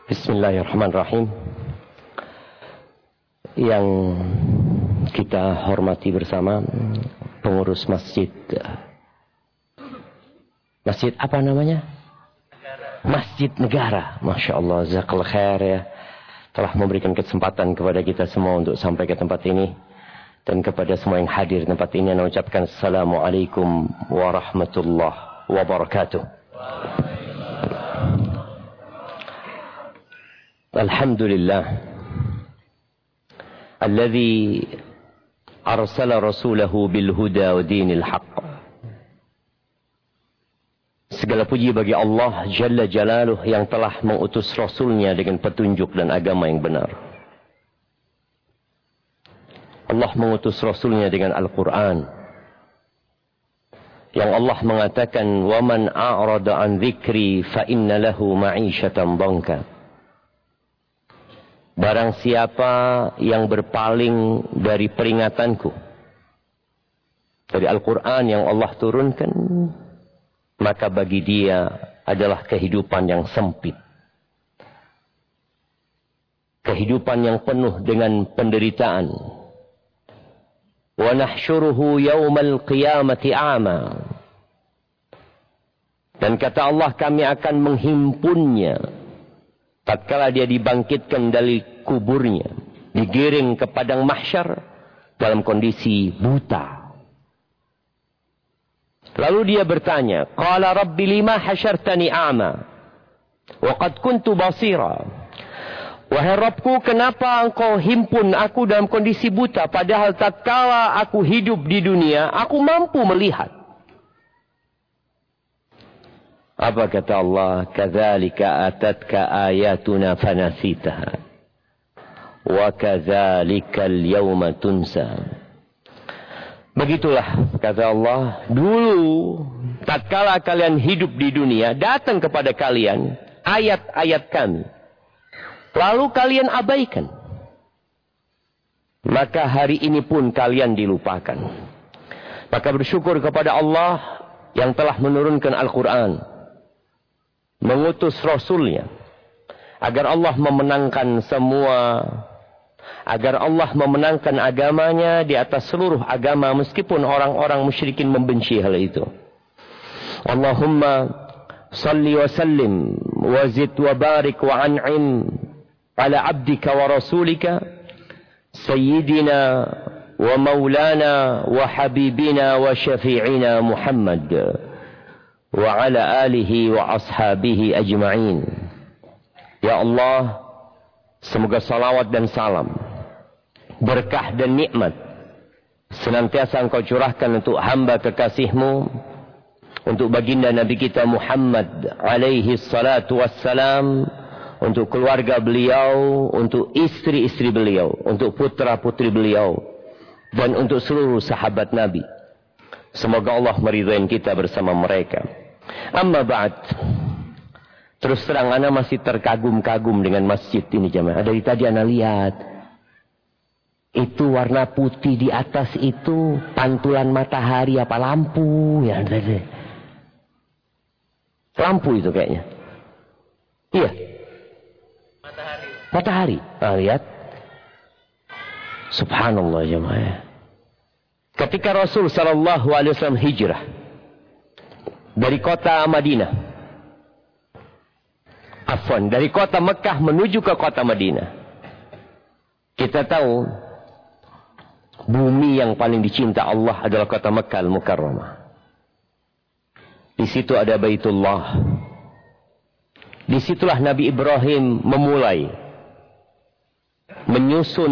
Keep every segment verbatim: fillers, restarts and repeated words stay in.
Bismillahirrahmanirrahim. Yang kita hormati bersama pengurus masjid. Masjid apa namanya? Negara. Masjid Negara. Masya Allah, jazakallah khair ya. Telah memberikan kesempatan kepada kita semua untuk sampai ke tempat ini. Dan kepada semua yang hadir di tempat ini, saya ucapkan Assalamualaikum warahmatullahi wabarakatuh. Alhamdulillah. Alladhi arsala rasulahu bil huda wa dinil haqq. Segala puji bagi Allah Jalla Jalaluh yang telah mengutus Rasulnya dengan petunjuk dan agama yang benar. Allah mengutus Rasulnya dengan Al-Quran. Yang Allah mengatakan, وَمَنْ أَعْرَضَ عَنْ ذِكْرِي فَإِنَّ لَهُ مَعِيشَةً ضَنْكًا. Barang siapa yang berpaling dari peringatanku, dari Al-Quran yang Allah turunkan, maka bagi dia adalah kehidupan yang sempit. Kehidupan yang penuh dengan penderitaan. Wa nahsyuruhu yaumal qiyamati a'ma. Dan kata Allah, kami akan menghimpunnya tatkala dia dibangkitkan dari kuburnya, digiring ke padang mahsyar dalam kondisi buta. Lalu dia bertanya, qala rabbi lima hasyartani a'ma wa qad kuntu basira. Wahai Rabbku, kenapa engkau himpun aku dalam kondisi buta, padahal tatkala aku hidup di dunia, aku mampu melihat. Apa kata Allah? Kadzalika atatka ayatuna fanasitaha wa kadzalika al-yawma tunsa. Begitulah kata Allah, dulu tatkala kalian hidup di dunia, datang kepada kalian ayat-ayat kami, lalu kalian abaikan. Maka hari ini pun kalian dilupakan. Maka bersyukur kepada Allah yang telah menurunkan Al-Quran, mengutus Rasulnya, agar Allah memenangkan semua, agar Allah memenangkan agamanya di atas seluruh agama, meskipun orang-orang musyrikin membenci hal itu. Allahumma salli wa sallim wa zid wa barik wa an'im ala abdika wa rasulika sayyidina wa maulana wa habibina wa syafi'ina Muhammad wa ala alihi wa ashabihi ajma'in. Ya Allah, semoga salawat dan salam, berkah dan nikmat senantiasa Engkau curahkan untuk hamba kekasih-Mu, untuk baginda Nabi kita Muhammad alaihi salatu wassalam, untuk keluarga beliau, untuk istri-istri beliau, untuk putra-putri beliau, dan untuk seluruh sahabat Nabi. Semoga Allah meridhai kita bersama mereka. Amma ba'd. Terus terang, ana masih terkagum-kagum dengan masjid ini jemaah. Dari tadi ana lihat, itu warna putih di atas itu pantulan matahari apa lampu ya? Lampu itu kayaknya. Iya. Matahari. Matahari. Nah, lihat. Subhanallah jemaah. Ketika Rasul sallallahu alaihi wasallam hijrah dari kota Madinah, afwan, dari kota Mekah menuju ke kota Madinah, kita tahu bumi yang paling dicinta Allah adalah kota Mekah Al-Mukarramah. Di situ ada Baitullah. Disitulah Nabi Ibrahim memulai menyusun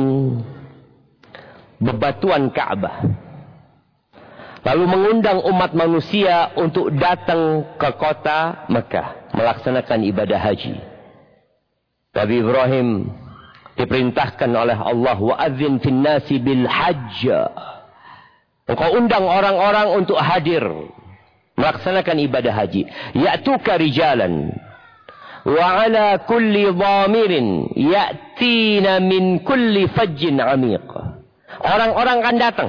bebatuan Ka'bah, lalu mengundang umat manusia untuk datang ke kota Mekah melaksanakan ibadah haji. Nabi Ibrahim diperintahkan oleh Allah, wa'adzin fin nasi bil hajj. Engkau undang orang-orang untuk hadir melaksanakan ibadah haji. Ya'tuka rijalan wa ala kulli dhamirin ya'tina min kulli fajjin 'amiq. Orang-orang akan datang.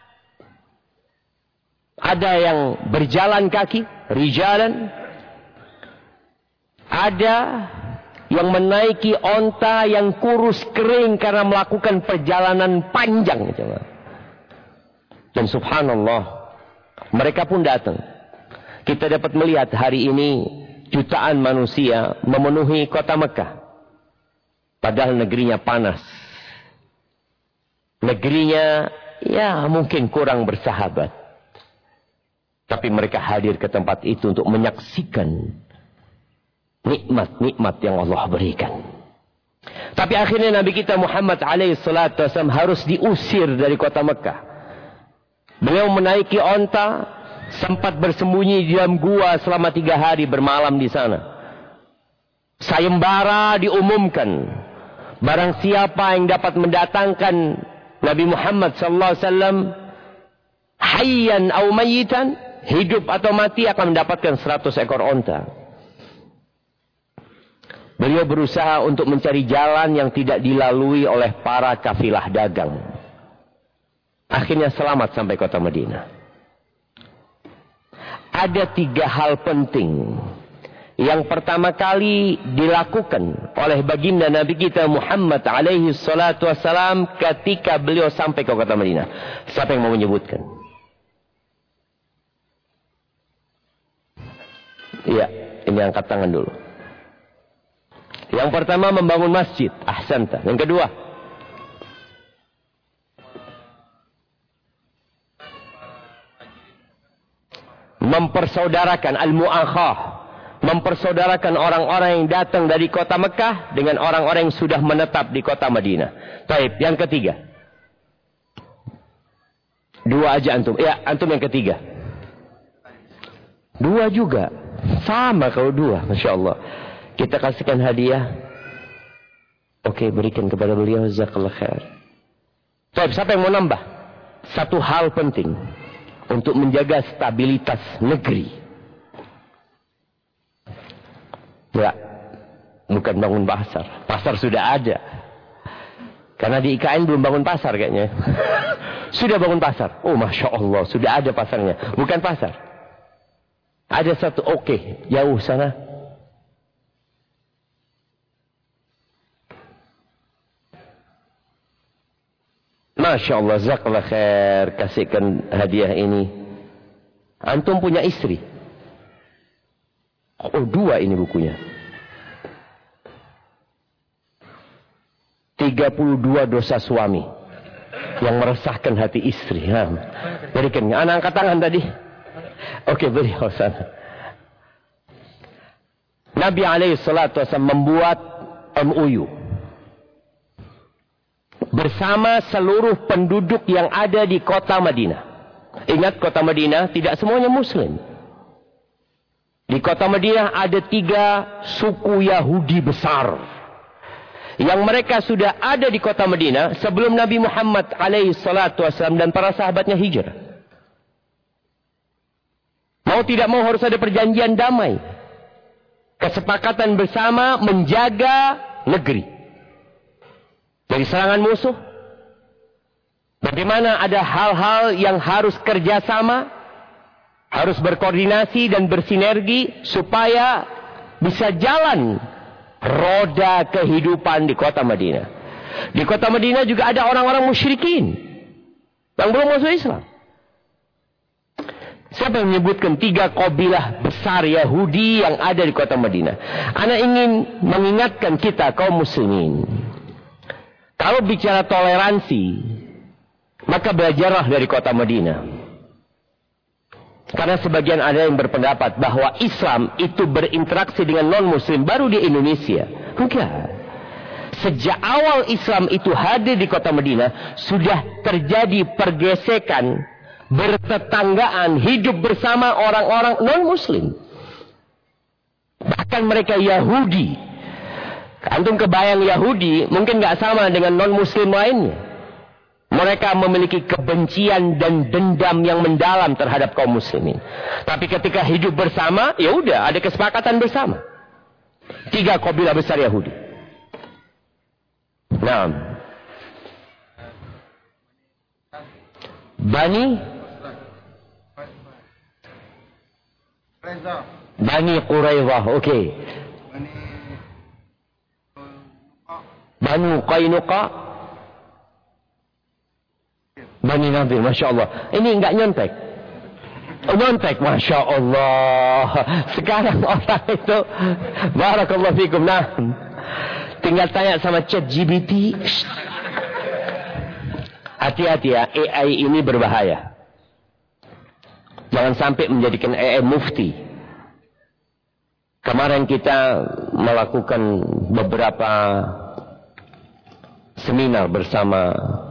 Ada yang berjalan kaki, rijalan. Ada yang menaiki onta yang kurus kering karena melakukan perjalanan panjang. Dan subhanallah, mereka pun datang. Kita dapat melihat hari ini jutaan manusia memenuhi kota Mekah. Padahal negerinya panas. Negerinya ya mungkin kurang bersahabat. Tapi mereka hadir ke tempat itu untuk menyaksikan nikmat-nikmat yang Allah berikan. Tapi akhirnya Nabi kita Muhammad alaihi salatu wasallam harus diusir dari kota Mekah. Beliau menaiki onta, sempat bersembunyi di dalam gua selama tiga hari bermalam di sana. Sayembara diumumkan, barang siapa yang dapat mendatangkan Nabi Muhammad sallallahu alaihi wasallam hayyan atau mayitan, hidup atau mati, akan mendapatkan seratus ekor onta. Beliau berusaha untuk mencari jalan yang tidak dilalui oleh para kafilah dagang. Akhirnya selamat sampai kota Madinah. Ada tiga hal penting yang pertama kali dilakukan oleh baginda Nabi kita Muhammad alaihi salatu wassalam ketika beliau sampai ke kota Madinah. Siapa yang mau menyebutkan? Iya, ini angkat tangan dulu. Yang pertama membangun masjid, ahsanta. Yang kedua, mempersaudarakan al-mu'akhah, mempersaudarakan orang-orang yang datang dari kota Mekah dengan orang-orang yang sudah menetap di kota Madinah. Baik, yang ketiga. Dua aja antum. Ya, antum yang ketiga. Dua juga. Sama kalau dua, Masya Allah. Kita kasihkan hadiah. Oke, berikan kepada beliau. Jazakallah khair. Baik, siapa yang mau nambah? Satu hal penting untuk menjaga stabilitas negeri. Ya, bukan bangun pasar. Pasar sudah ada. Karena di I K N belum bangun pasar kayaknya. Sudah bangun pasar. Oh, Masya Allah, sudah ada pasarnya. Bukan pasar. Ada satu, oke, jauh sana. Masya Allah, jazakallah khair. Kasihkan hadiah ini. Antum punya istri? Oh, dua ini bukunya. tiga puluh dua dosa suami yang meresahkan hati istri. Nah, berikan. Anak angkat tangan tadi. Oke, beri sana. Nabi alaihi salatu wasallam membuat M O U bersama seluruh penduduk yang ada di kota Madinah. Ingat, kota Madinah tidak semuanya Muslim. Di kota Madinah ada tiga suku Yahudi besar, yang mereka sudah ada di kota Madinah sebelum Nabi Muhammad alaihi salatu wasallam dan para sahabatnya hijrah. Mau tidak mau harus ada perjanjian damai, kesepakatan bersama menjaga negeri dari serangan musuh. Bagaimana ada hal-hal yang harus kerjasama, harus berkoordinasi dan bersinergi supaya bisa jalan roda kehidupan di kota Madinah. Di kota Madinah juga ada orang-orang musyrikin yang belum masuk Islam. Siapa yang menyebutkan tiga kabilah besar Yahudi yang ada di kota Madinah? Ana ingin mengingatkan kita kaum muslimin, kalau bicara toleransi, maka belajarlah dari kota Madinah. Karena sebagian ada yang berpendapat bahwa Islam itu berinteraksi dengan non-muslim baru di Indonesia. Enggak. Sejak awal Islam itu hadir di kota Madinah, sudah terjadi pergesekan, bertetanggaan, hidup bersama orang-orang non-muslim. Bahkan mereka Yahudi. Antum kebayang Yahudi mungkin gak sama dengan non-muslim lainnya. Mereka memiliki kebencian dan dendam yang mendalam terhadap kaum muslimin. Tapi ketika hidup bersama, ya udah ada kesepakatan bersama. Tiga kabilah besar Yahudi. Nah, Bani Bani Quraidah, oke. Okay. Banu Qainuqa, Bani Nadir, Masya Allah. Ini enggak nyontek. Nyontek, Masya Allah. Sekarang orang itu, barakallahu fikum, nah, tinggal tanya sama Chat G P T. Hati-hati ya, A I ini berbahaya. Jangan sampai menjadikan A I mufti. Kemarin kita melakukan beberapa seminar bersama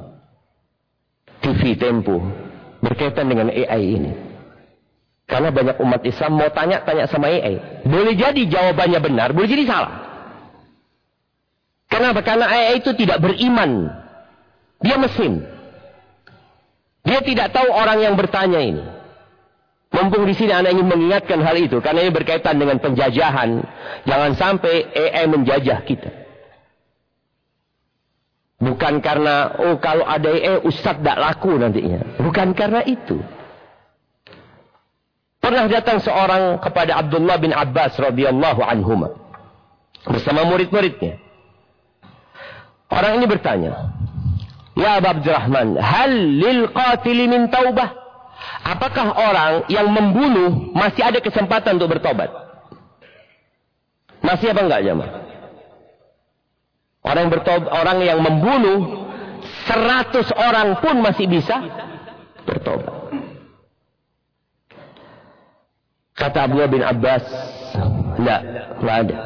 T V Tempo berkaitan dengan A I ini. Karena banyak umat Islam mau tanya-tanya sama A I. Boleh jadi jawabannya benar, boleh jadi salah. Kenapa? Karena A I itu tidak beriman. Dia mesin. Dia tidak tahu orang yang bertanya ini. Mumpung di sini anak ingin mengingatkan hal itu. Karena ini berkaitan dengan penjajahan. Jangan sampai A I menjajah kita. Bukan karena, oh kalau ada A I, Ustadz tidak laku nantinya. Bukan karena itu. Pernah datang seorang kepada Abdullah bin Abbas radhiyallahu anhuma bersama murid-muridnya. Orang ini bertanya, "Ya Abu Abdurrahman, hal lil qatili min taubah?" Apakah orang yang membunuh masih ada kesempatan untuk bertobat? Masih apa enggak, jemaah? Orang yang bertobat, orang yang membunuh seratus orang pun masih bisa bertobat. Kata Abdullah bin Abbas, enggak, enggak ada.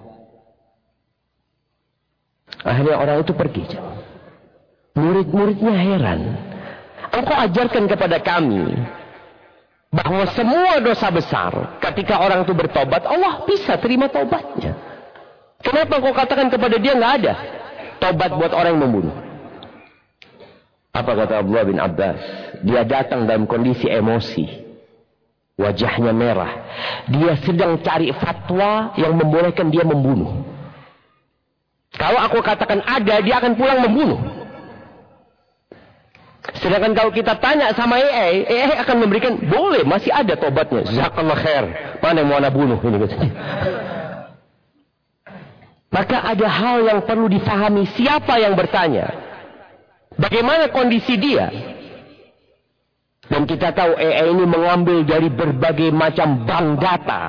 Akhirnya orang itu pergi. Murid-muridnya heran. Engkau ajarkan kepada kami bahwa semua dosa besar ketika orang itu bertobat, Allah bisa terima tobatnya. Kenapa engkau katakan kepada dia enggak ada tobat buat orang yang membunuh? Apa kata Abdullah bin Abbas? Dia datang dalam kondisi emosi. Wajahnya merah. Dia sedang cari fatwa yang membolehkan dia membunuh. Kalau aku katakan ada, dia akan pulang membunuh. Sedangkan kalau kita tanya sama A I, A I akan memberikan, boleh, masih ada tobatnya. Jazakallah khair. Mana yang mau anak bunuh? Ini katanya. Maka ada hal yang perlu difahami. Siapa yang bertanya? Bagaimana kondisi dia? Dan kita tahu A I ini mengambil dari berbagai macam bank data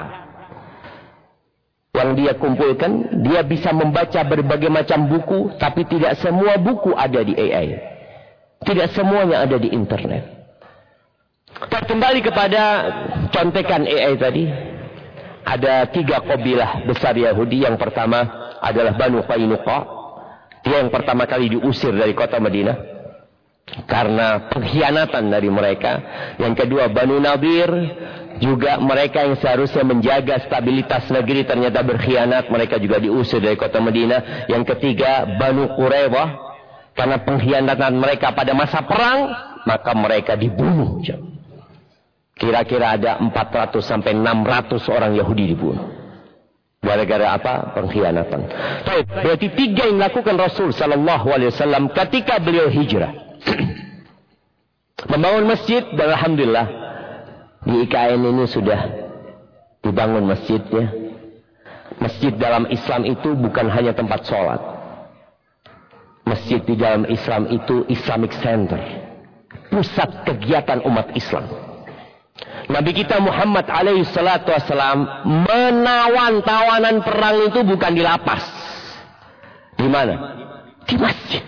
yang dia kumpulkan. Dia bisa membaca berbagai macam buku, tapi tidak semua buku ada di A I. Tidak semuanya ada di internet. Kita kembali kepada contekan A I tadi. Ada tiga kabilah besar Yahudi. Yang pertama adalah Banu Qainuqa. Dia yang pertama kali diusir dari kota Madinah karena pengkhianatan dari mereka. Yang kedua Banu Nadir, juga mereka yang seharusnya menjaga stabilitas negeri ternyata berkhianat, mereka juga diusir dari kota Madinah. Yang ketiga Banu Quraidah, karena pengkhianatan mereka pada masa perang, maka mereka dibunuh. Kira-kira ada empat ratus sampai enam ratus orang Yahudi dibunuh. Gara-gara apa? Pengkhianatan. Berarti tiga yang dilakukan Rasul sallallahu alaihi wasallam ketika beliau hijrah. Membangun masjid, dan alhamdulillah di I K N ini sudah dibangun masjidnya. Masjid dalam Islam itu bukan hanya tempat sholat. Masjid di dalam Islam itu Islamic Center, pusat kegiatan umat Islam. Nabi kita Muhammad alaihi salatu wassalam menawan tawanan perang itu bukan di lapas. Di mana? Di masjid.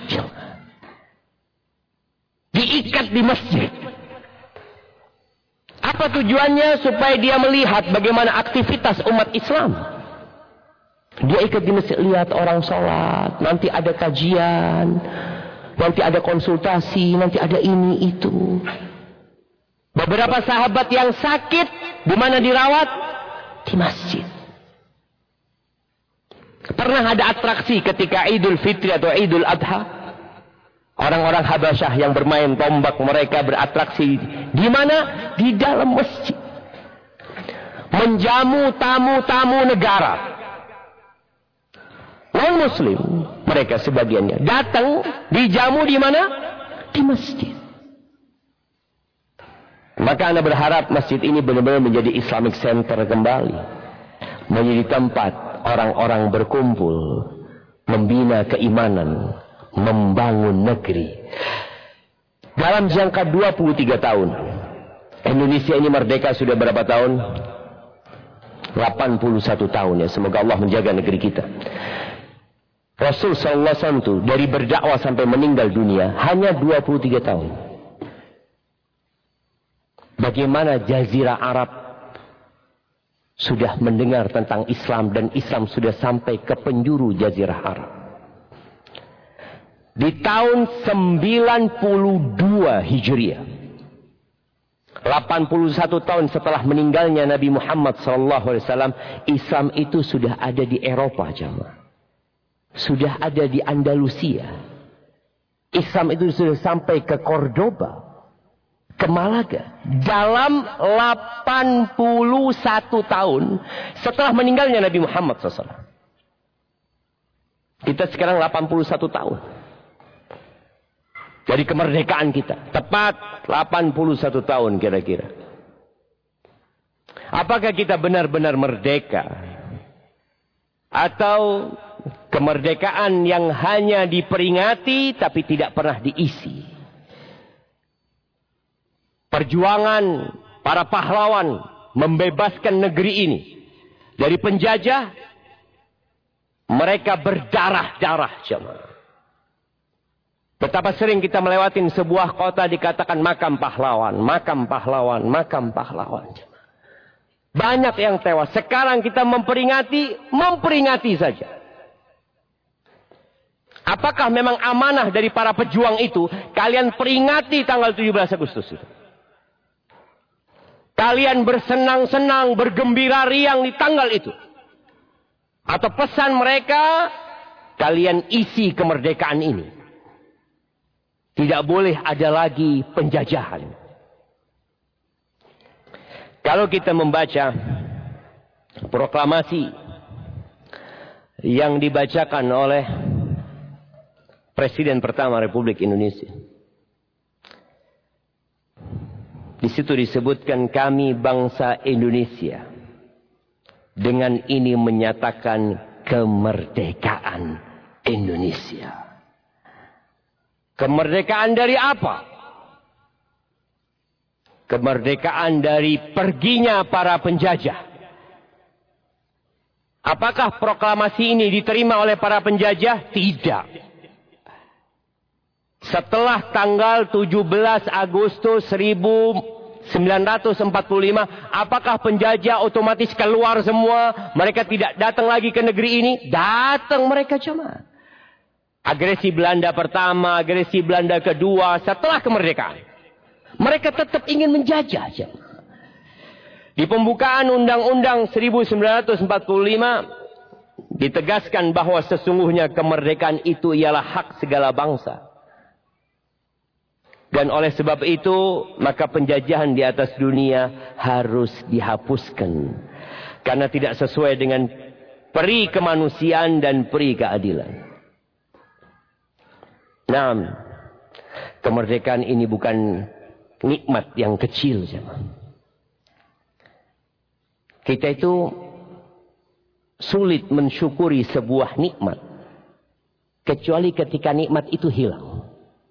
Diikat di masjid. Apa tujuannya? Supaya dia melihat bagaimana aktivitas umat Islam. Dia ikat di masjid, lihat orang sholat, nanti ada kajian, nanti ada konsultasi, nanti ada ini itu. Beberapa sahabat yang sakit, di mana dirawat? Di masjid. Pernah ada atraksi ketika Idul Fitri atau Idul Adha? Orang-orang Habasyah yang bermain tombak, mereka beratraksi di mana? Di dalam masjid. Menjamu tamu-tamu negara. Non-Muslim, mereka sebagiannya datang dijamu di mana? Di masjid. Maka Anda berharap masjid ini benar-benar menjadi Islamic Center kembali. Menjadi tempat orang-orang berkumpul. membina keimanan, membangun negeri. Dalam jangka dua puluh tiga tahun, Indonesia ini merdeka sudah berapa tahun? delapan puluh satu tahun ya. Semoga Allah menjaga negeri kita. Rasul sallallahu alaihi wasallam itu dari berdakwah sampai meninggal dunia hanya dua puluh tiga tahun. Bagaimana Jazirah Arab sudah mendengar tentang Islam dan Islam sudah sampai ke penjuru Jazirah Arab. Di tahun sembilan puluh dua Hijriah, delapan puluh satu tahun setelah meninggalnya Nabi Muhammad sallallahu alaihi wasallam, Islam itu sudah ada di Eropa, jamaah. Sudah ada di Andalusia. Islam itu sudah sampai ke Cordoba, ke Malaga. Dalam delapan puluh satu tahun setelah meninggalnya Nabi Muhammad sallallahu alaihi wasallam. Kita sekarang delapan puluh satu tahun dari kemerdekaan kita. Tepat delapan puluh satu tahun kira-kira. Apakah kita benar-benar merdeka? Atau kemerdekaan yang hanya diperingati tapi tidak pernah diisi? Perjuangan para pahlawan membebaskan negeri ini dari penjajah, mereka berdarah-darah, jemaah. Betapa sering kita melewatin sebuah kota dikatakan makam pahlawan, makam pahlawan, makam pahlawan. Banyak yang tewas. Sekarang kita memperingati, memperingati saja. Apakah memang amanah dari para pejuang itu? Kalian peringati tanggal tujuh belas Agustus itu. Kalian bersenang-senang, bergembira riang di tanggal itu. Atau pesan mereka, kalian isi kemerdekaan ini. Tidak boleh ada lagi penjajahan. Kalau kita membaca proklamasi yang dibacakan oleh Presiden pertama Republik Indonesia, di situ disebutkan kami bangsa Indonesia dengan ini menyatakan kemerdekaan Indonesia. Kemerdekaan dari apa? Kemerdekaan dari perginya para penjajah. Apakah proklamasi ini diterima oleh para penjajah? Tidak. Setelah tanggal tujuh belas Agustus seribu sembilan ratus empat puluh lima, apakah penjajah otomatis keluar semua? Mereka tidak datang lagi ke negeri ini? Datang mereka, jemaah. Agresi Belanda pertama, agresi Belanda kedua, setelah kemerdekaan. Mereka tetap ingin menjajah. Di pembukaan Undang-Undang seribu sembilan ratus empat puluh lima ditegaskan bahwa sesungguhnya kemerdekaan itu ialah hak segala bangsa. Dan oleh sebab itu maka penjajahan di atas dunia harus dihapuskan. Karena tidak sesuai dengan peri kemanusiaan dan peri keadilan. Nah, kemerdekaan ini bukan nikmat yang kecil, jemaah. Kita itu sulit mensyukuri sebuah nikmat kecuali ketika nikmat itu hilang.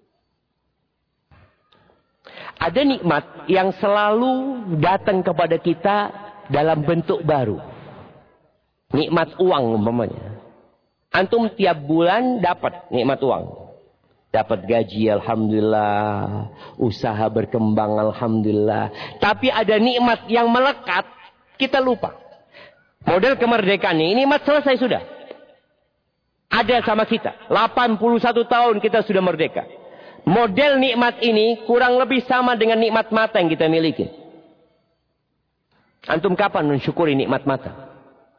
Ada nikmat yang selalu datang kepada kita dalam bentuk baru. Nikmat uang umpamanya. Antum tiap bulan dapat nikmat uang. Dapat gaji, alhamdulillah. Usaha berkembang, alhamdulillah. Tapi ada nikmat yang melekat, kita lupa. Model kemerdekaan ini, nikmat selesai sudah. Ada sama kita. delapan puluh satu tahun kita sudah merdeka. Model nikmat ini kurang lebih sama dengan nikmat mata yang kita miliki. Antum kapan mensyukuri nikmat mata?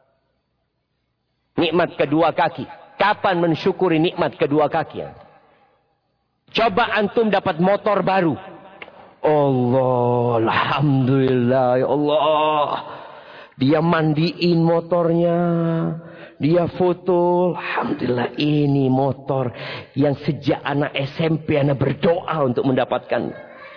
Nikmat kedua kaki. Kapan mensyukuri nikmat kedua kaki? Coba antum dapat motor baru. Allah, alhamdulillah, ya Allah. Dia mandiin motornya. Dia foto. Alhamdulillah, ini motor yang sejak anak S M P anak berdoa untuk mendapatkan.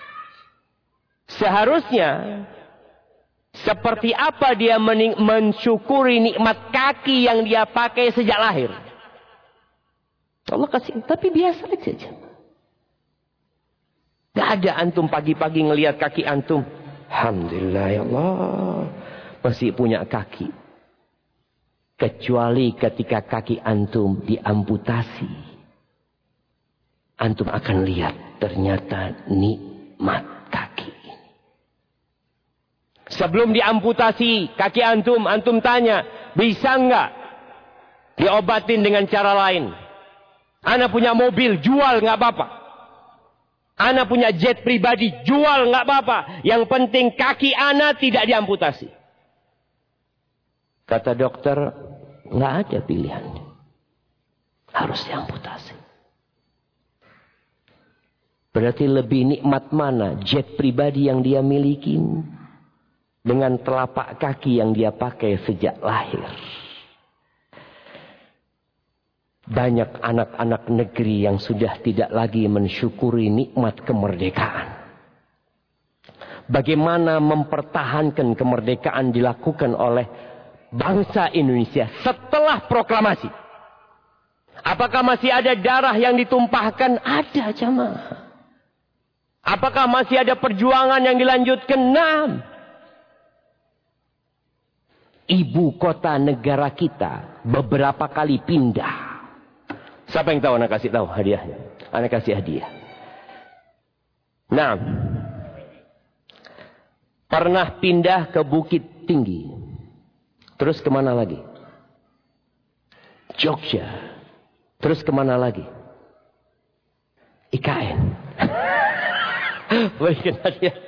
Seharusnya seperti apa dia mensyukuri nikmat kaki yang dia pakai sejak lahir. Allah kasih, tapi biasa saja. Gak ada antum pagi-pagi ngelihat kaki antum. Alhamdulillah ya Allah, masih punya kaki. Kecuali ketika kaki antum diamputasi. Antum akan lihat ternyata nikmat kaki ini. Sebelum diamputasi kaki antum, antum tanya, bisa enggak diobatin dengan cara lain? Ana punya mobil, jual enggak apa-apa. Ana punya jet pribadi, jual enggak apa-apa. Yang penting kaki ana tidak diamputasi. Kata dokter, enggak ada pilihan. Harus diamputasi. Berarti lebih nikmat mana jet pribadi yang dia miliki dengan telapak kaki yang dia pakai sejak lahir. Banyak anak-anak negeri yang sudah tidak lagi mensyukuri nikmat kemerdekaan. Bagaimana mempertahankan kemerdekaan dilakukan oleh bangsa Indonesia setelah proklamasi. Apakah masih ada darah yang ditumpahkan? Ada, jamaah. Apakah masih ada perjuangan yang dilanjutkan? Nah, ibu kota negara kita beberapa kali pindah. Siapa yang tahu? Anak kasih tahu hadiahnya. Anak kasih hadiah. Nah, pernah pindah ke Bukit Tinggi. Terus kemana lagi? Jogja. Terus kemana lagi? I K N. Berikan hadiah.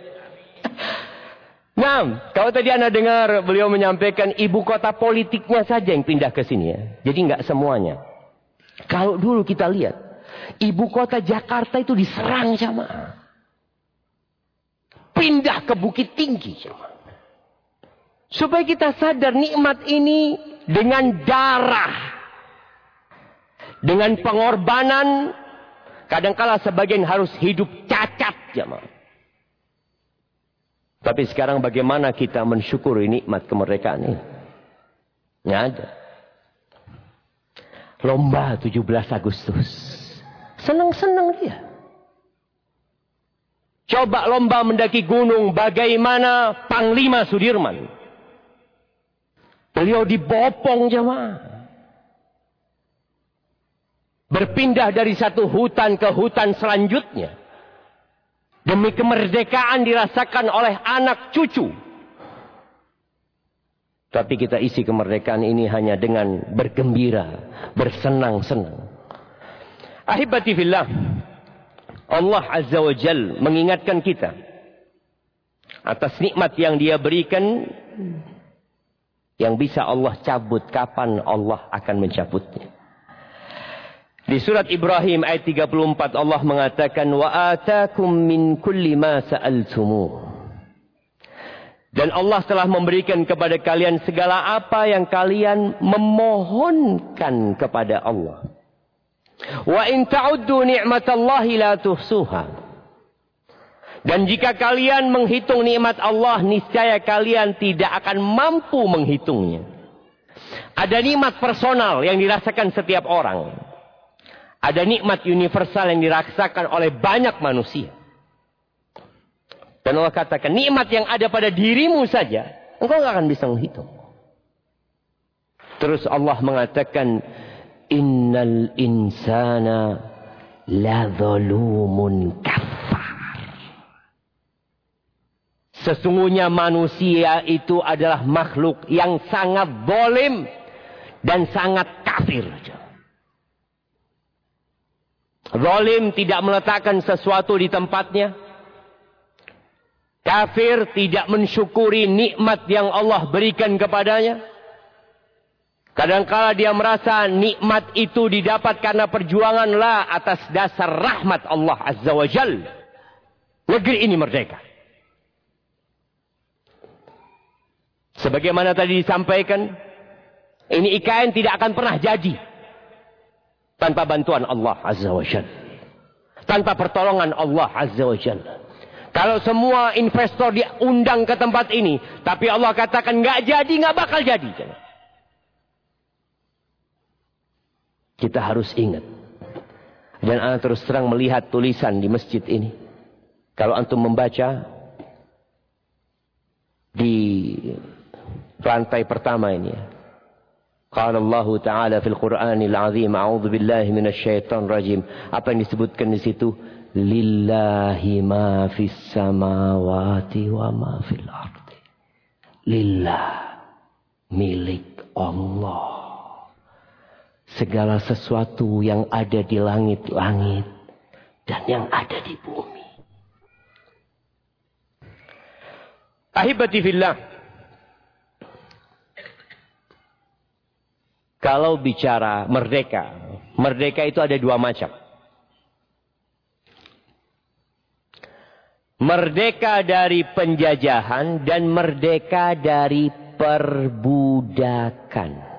Nah, kalau tadi Anda dengar beliau menyampaikan ibu kota politiknya saja yang pindah ke sini ya. Jadi nggak semuanya. Kalau dulu kita lihat, ibu kota Jakarta itu diserang jamaah. Pindah ke Bukit Tinggi jamaah. Supaya kita sadar nikmat ini dengan darah. Dengan pengorbanan. Kadangkala sebagian harus hidup cacat jamaah. Tapi sekarang bagaimana kita mensyukuri nikmat kemerdekaan ini? Nggak ada. Lomba tujuh belas Agustus. Senang-senang dia. Coba lomba mendaki gunung bagaimana Panglima Sudirman. Beliau dibopong jemaah. Berpindah dari satu hutan ke hutan selanjutnya. Demi kemerdekaan dirasakan oleh anak cucu. Tapi kita isi kemerdekaan ini hanya dengan bergembira, bersenang-senang. Ahibati fillah, Allah Azza wa Jal mengingatkan kita atas nikmat yang Dia berikan, yang bisa Allah cabut kapan Allah akan mencabutnya. Di surat Ibrahim ayat tiga puluh empat Allah mengatakan, wa atakum min kulli ma sa'altumuh. Dan Allah telah memberikan kepada kalian segala apa yang kalian memohonkan kepada Allah. Wa in ta'uddu ni'matallahi la tuhsuha. Dan jika kalian menghitung nikmat Allah, niscaya kalian tidak akan mampu menghitungnya. Ada nikmat personal yang dirasakan setiap orang. Ada nikmat universal yang dirasakan oleh banyak manusia. Dan Allah katakan, nikmat yang ada pada dirimu saja, engkau tidak akan bisa menghitung. Terus Allah mengatakan, innal insana la zalumun kafar. Sesungguhnya manusia itu adalah makhluk yang sangat zalim dan sangat kafir. Zalim tidak meletakkan sesuatu di tempatnya. Kafir tidak mensyukuri nikmat yang Allah berikan kepadanya. Kadangkala dia merasa nikmat itu didapat karena perjuanganlah atas dasar rahmat Allah Azza wa Jal. Negeri ini merdeka. Sebagaimana tadi disampaikan, ini I K N tidak akan pernah jadi tanpa bantuan Allah Azza wa Jal. Tanpa pertolongan Allah Azza wa Jal. Kalau semua investor diundang ke tempat ini, tapi Allah katakan nggak jadi, nggak bakal jadi. Kita harus ingat, Dan ana terus terang melihat tulisan di masjid ini. Kalau antum membaca di lantai pertama ini. Qala Allah Ta'ala fil Qur'anil Azim, a'udzu billahi minasy syaithanir rajim. Apa yang disebutkan di situ? Lillahi ma fis samawati wa ma fil ardi. Lillah, milik Allah. Segala sesuatu yang ada di langit-langit dan yang ada di bumi. Ahibati fillah. Kalau bicara merdeka, merdeka itu ada dua macam. Merdeka dari penjajahan dan merdeka dari perbudakan.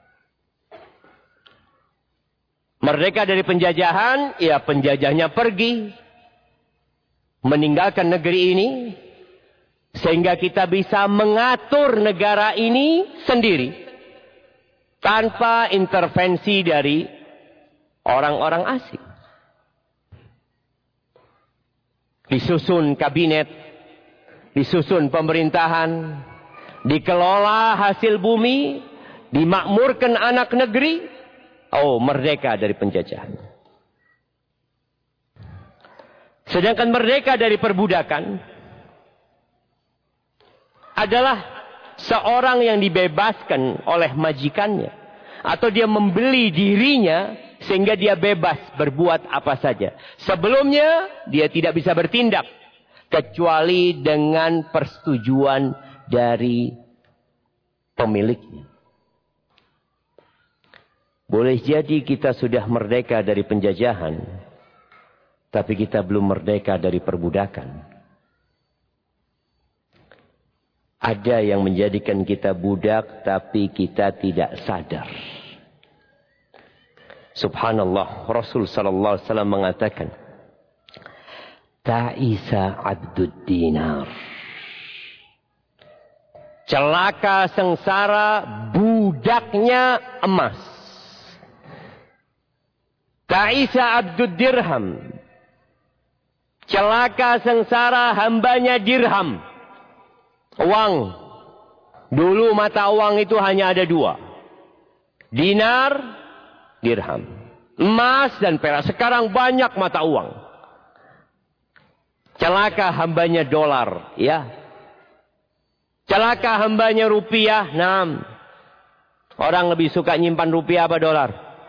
Merdeka dari penjajahan, ya penjajahnya pergi. Meninggalkan negeri ini. Sehingga kita bisa mengatur negara ini sendiri. Tanpa intervensi dari orang-orang asing. Disusun kabinet. Disusun pemerintahan. Dikelola hasil bumi. Dimakmurkan anak negeri. Oh, merdeka dari penjajahan. Sedangkan merdeka dari perbudakan adalah seorang yang dibebaskan oleh majikannya. Atau dia membeli dirinya sehingga dia bebas berbuat apa saja. Sebelumnya dia tidak bisa bertindak. Kecuali dengan persetujuan dari pemiliknya. Boleh jadi kita sudah merdeka dari penjajahan. Tapi kita belum merdeka dari perbudakan. Ada yang menjadikan kita budak tapi kita tidak sadar. Subhanallah, Rasul sallallahu alaihi wasallam mengatakan, Ta'isa abdud dinar. Celaka sengsara budaknya emas. Ta'isa abdud dirham. Celaka sengsara hambanya dirham. Uang. Dulu mata uang itu hanya ada dua. Dinar, dirham. Emas dan perak. Sekarang banyak mata uang. Celaka hambanya dolar. Ya. Celaka hambanya rupiah. Nah. Orang lebih suka nyimpan rupiah apa dolar?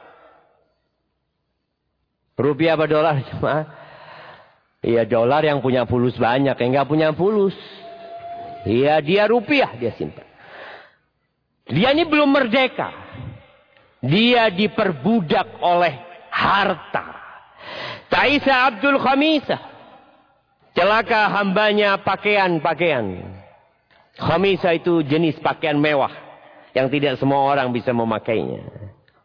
Rupiah apa dolar? Iya dolar yang punya fulus banyak. Yang nggak punya fulus. Iya dia rupiah dia simpan. Dia ini belum merdeka. Dia diperbudak oleh harta. Ta'isa Abdul Khamisah. Celaka hambanya pakaian-pakaian. Khamisah itu jenis pakaian mewah. Yang tidak semua orang bisa memakainya.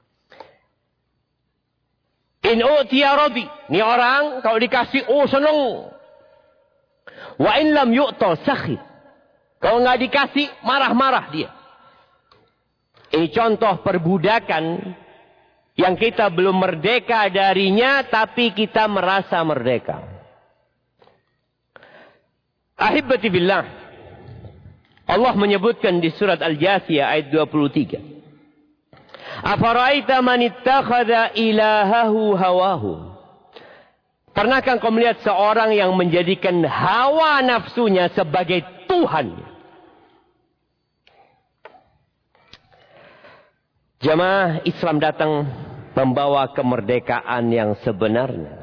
In u'tiya radi. Ini orang kalau dikasih oh senang. Wa in lam yu'ta sakhit. Kalau nggak dikasih marah-marah dia. Ini contoh perbudakan yang kita belum merdeka darinya tapi kita merasa merdeka. Ahibati billah. Allah menyebutkan di surat Al-Jasiyah ayat dua puluh tiga. Afara'aita man ittakhadha ilahahu hawahu. Pernahkah kau melihat seorang yang menjadikan hawa nafsunya sebagai Tuhan? Jamaah Islam datang membawa kemerdekaan yang sebenarnya.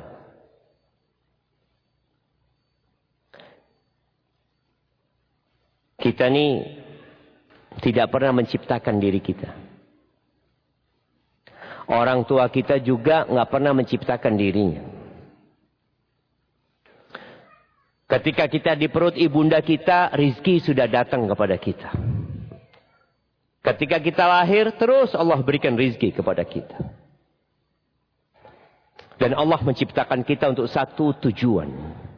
Kita ini tidak pernah menciptakan diri kita. Orang tua kita juga nggak pernah menciptakan dirinya. Ketika kita di perut ibunda kita, rizki sudah datang kepada kita. Ketika kita lahir, terus Allah berikan rizki kepada kita. Dan Allah menciptakan kita untuk satu tujuan.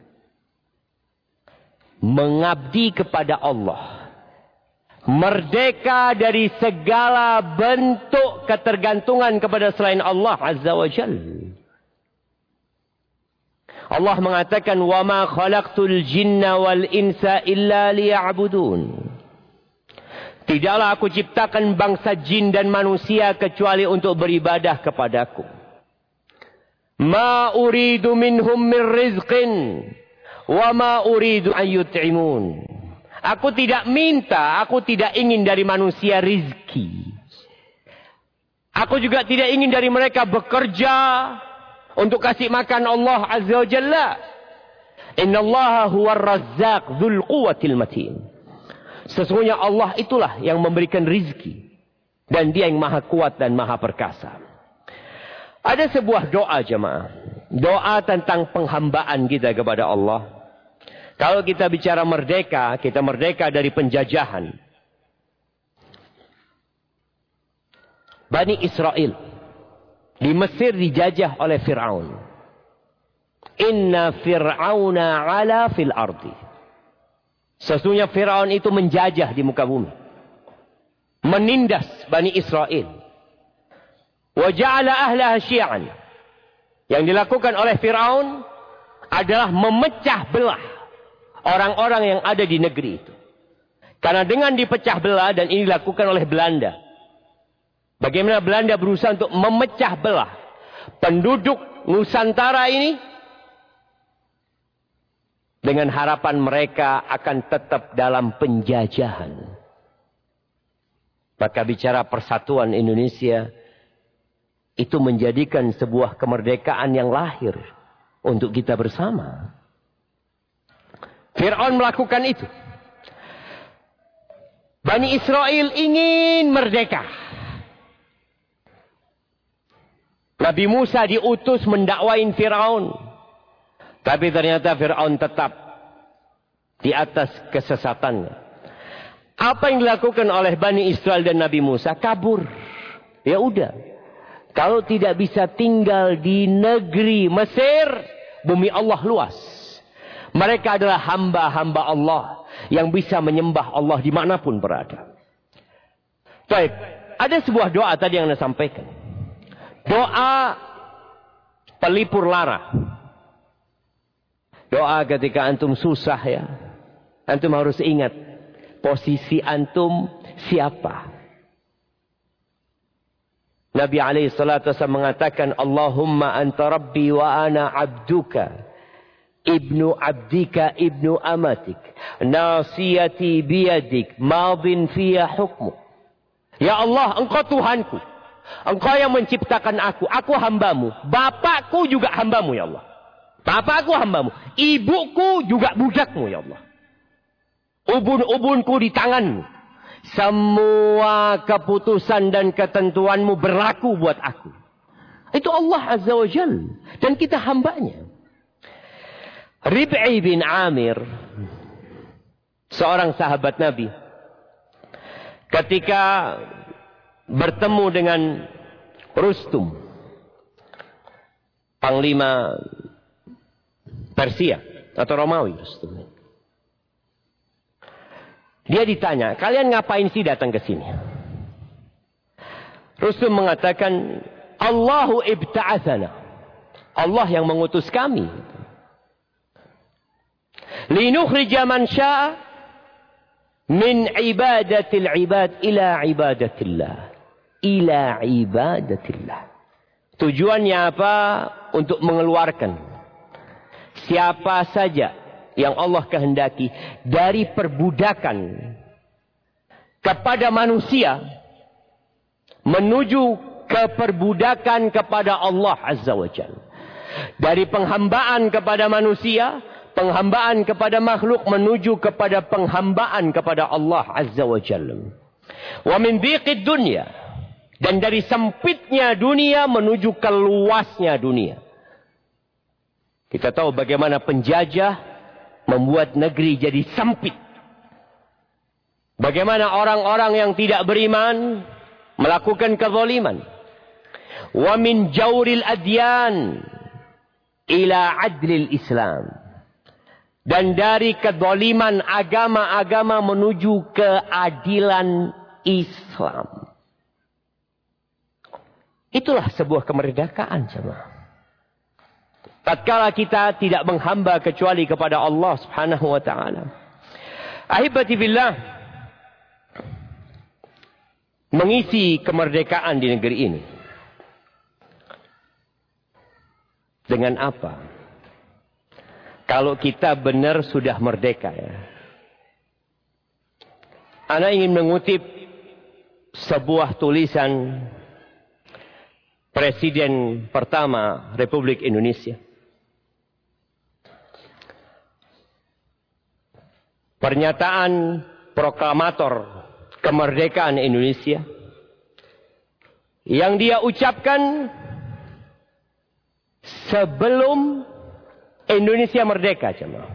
Mengabdi kepada Allah. Merdeka dari segala bentuk ketergantungan kepada selain Allah Azza wa Jalla. Allah mengatakan, "Wa ma khalaqtul jinna wal insa illa liya'budun." Tidaklah aku ciptakan bangsa jin dan manusia kecuali untuk beribadah kepadaku. Ma uridu minhum min rizqin wa ma uridu an yut'imun. Aku tidak minta, aku tidak ingin dari manusia rizki. Aku juga tidak ingin dari mereka bekerja untuk kasih makan Allah Azza wa Jalla. Innallaha huwar razzaq dzul quwwatil matin. Sesungguhnya Allah itulah yang memberikan rizki. Dan dia yang maha kuat dan maha perkasa. Ada sebuah doa jemaah. Doa tentang penghambaan kita kepada Allah. Kalau kita bicara merdeka, kita merdeka dari penjajahan. Bani Israel. Di Mesir dijajah oleh Fir'aun. Inna fir'auna ala fil ardi. Sesungguhnya Fir'aun itu menjajah di muka bumi. Menindas Bani Israel. Wa ja'ala ahlaha syi'an. Yang dilakukan oleh Fir'aun adalah memecah belah orang-orang yang ada di negeri itu. Karena dengan dipecah belah, dan ini dilakukan oleh Belanda. Bagaimana Belanda berusaha untuk memecah belah penduduk Nusantara ini. Dengan harapan mereka akan tetap dalam penjajahan. Maka bicara persatuan Indonesia, itu menjadikan sebuah kemerdekaan yang lahir untuk kita bersama. Fir'aun melakukan itu. Bani Israel ingin merdeka. Nabi Musa diutus mendakwain Fir'aun. Tapi ternyata Fir'aun tetap di atas kesesatannya. Apa yang dilakukan oleh Bani Israel dan Nabi Musa? Kabur. Ya udah. Kalau tidak bisa tinggal di negeri Mesir, bumi Allah luas. Mereka adalah hamba-hamba Allah yang bisa menyembah Allah dimanapun berada. Baik. Ada sebuah doa tadi yang Anda sampaikan. Doa pelipur lara. Doa ketika antum susah ya. Antum harus ingat. Posisi antum siapa. Nabi alaihi salatu wasallam mengatakan. Allahumma anta rabbi wa ana abduka. Ibnu abdika ibnu amatik. Nasiyati biyadik. Madin fiya hukmu. Ya Allah, engkau Tuhanku. Engkau yang menciptakan aku. Aku hambamu. Bapakku juga hambamu ya Allah. Bapakku hambamu. Ibuku juga budakmu ya Allah. Ubun-ubunku di tanganmu. Semua keputusan dan ketentuanmu berlaku buat aku. Itu Allah Azza wa Jal. Dan kita hambanya. Rib'i bin Amir. Seorang sahabat Nabi. Ketika bertemu dengan Rustum. Panglima Persia atau Romawi. Dia ditanya, kalian ngapain sih datang ke sini? Rustum mengatakan, Allahu ibta'athana. Allah yang mengutus kami. Linukhrija man syaa min ibadatil ibad ila ibadatillah. Ila ibadatillah. Tujuannya apa? Untuk mengeluarkan siapa saja yang Allah kehendaki dari perbudakan kepada manusia menuju ke perbudakan kepada Allah Azza wa Jalla. Dari penghambaan kepada manusia, penghambaan kepada makhluk menuju kepada penghambaan kepada Allah Azza wa Jalla. Wa min dhiqid dunya, dan dari sempitnya dunia menuju ke luasnya dunia. Kita tahu bagaimana penjajah membuat negeri jadi sempit. Bagaimana orang-orang yang tidak beriman melakukan kezaliman. Wa min jawril adyan ila adlil Islam. Dan dari kezaliman agama-agama menuju keadilan Islam. Itulah sebuah kemerdekaan jemaah. tatkala kita tidak menghamba kecuali kepada Allah Subhanahu wa taala. Ahibati billah, mengisi kemerdekaan di negeri ini dengan apa? Kalau kita benar sudah merdeka ya. Ana ingin mengutip sebuah tulisan Presiden pertama Republik Indonesia. Pernyataan proklamator kemerdekaan Indonesia yang dia ucapkan sebelum Indonesia merdeka, jemaah.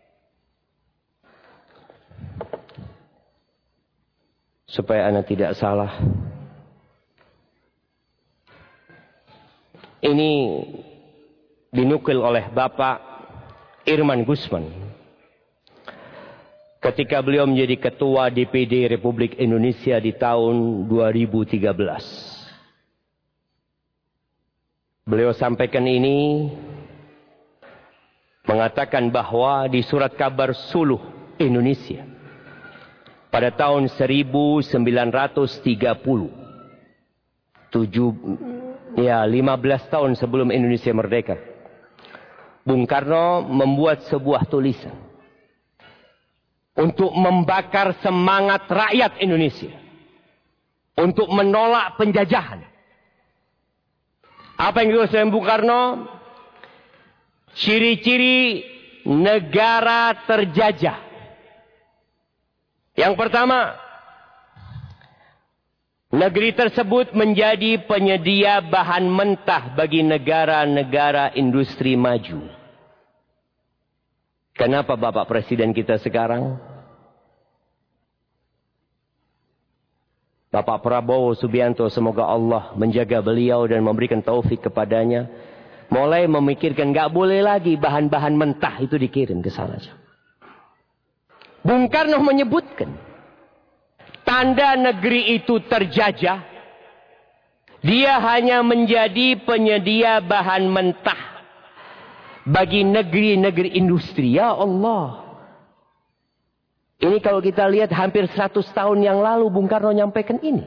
Supaya Anda tidak salah. Ini dinukil oleh Bapak Irman Gusman ketika beliau menjadi Ketua D P D Republik Indonesia di tahun dua ribu tiga belas. Beliau sampaikan ini mengatakan bahwa di surat kabar Suluh Indonesia pada tahun seribu sembilan ratus tiga puluh, tujuh, ya lima belas tahun sebelum Indonesia merdeka, Bung Karno membuat sebuah tulisan untuk membakar semangat rakyat Indonesia untuk menolak penjajahan. Apa yang dituliskan Bung Karno? Ciri-ciri negara terjajah. Yang pertama, negeri tersebut menjadi penyedia bahan mentah bagi negara-negara industri maju. Kenapa Bapak Presiden kita sekarang? Bapak Prabowo Subianto, semoga Allah menjaga beliau dan memberikan taufik kepadanya. Mulai memikirkan gak boleh lagi bahan-bahan mentah itu dikirim ke sana. Bung Karno menyebutkan tanda negeri itu terjajah, dia hanya menjadi penyedia bahan mentah bagi negeri-negeri industri. Ya Allah. Ini kalau kita lihat hampir seratus tahun yang lalu Bung Karno nyampaikan ini.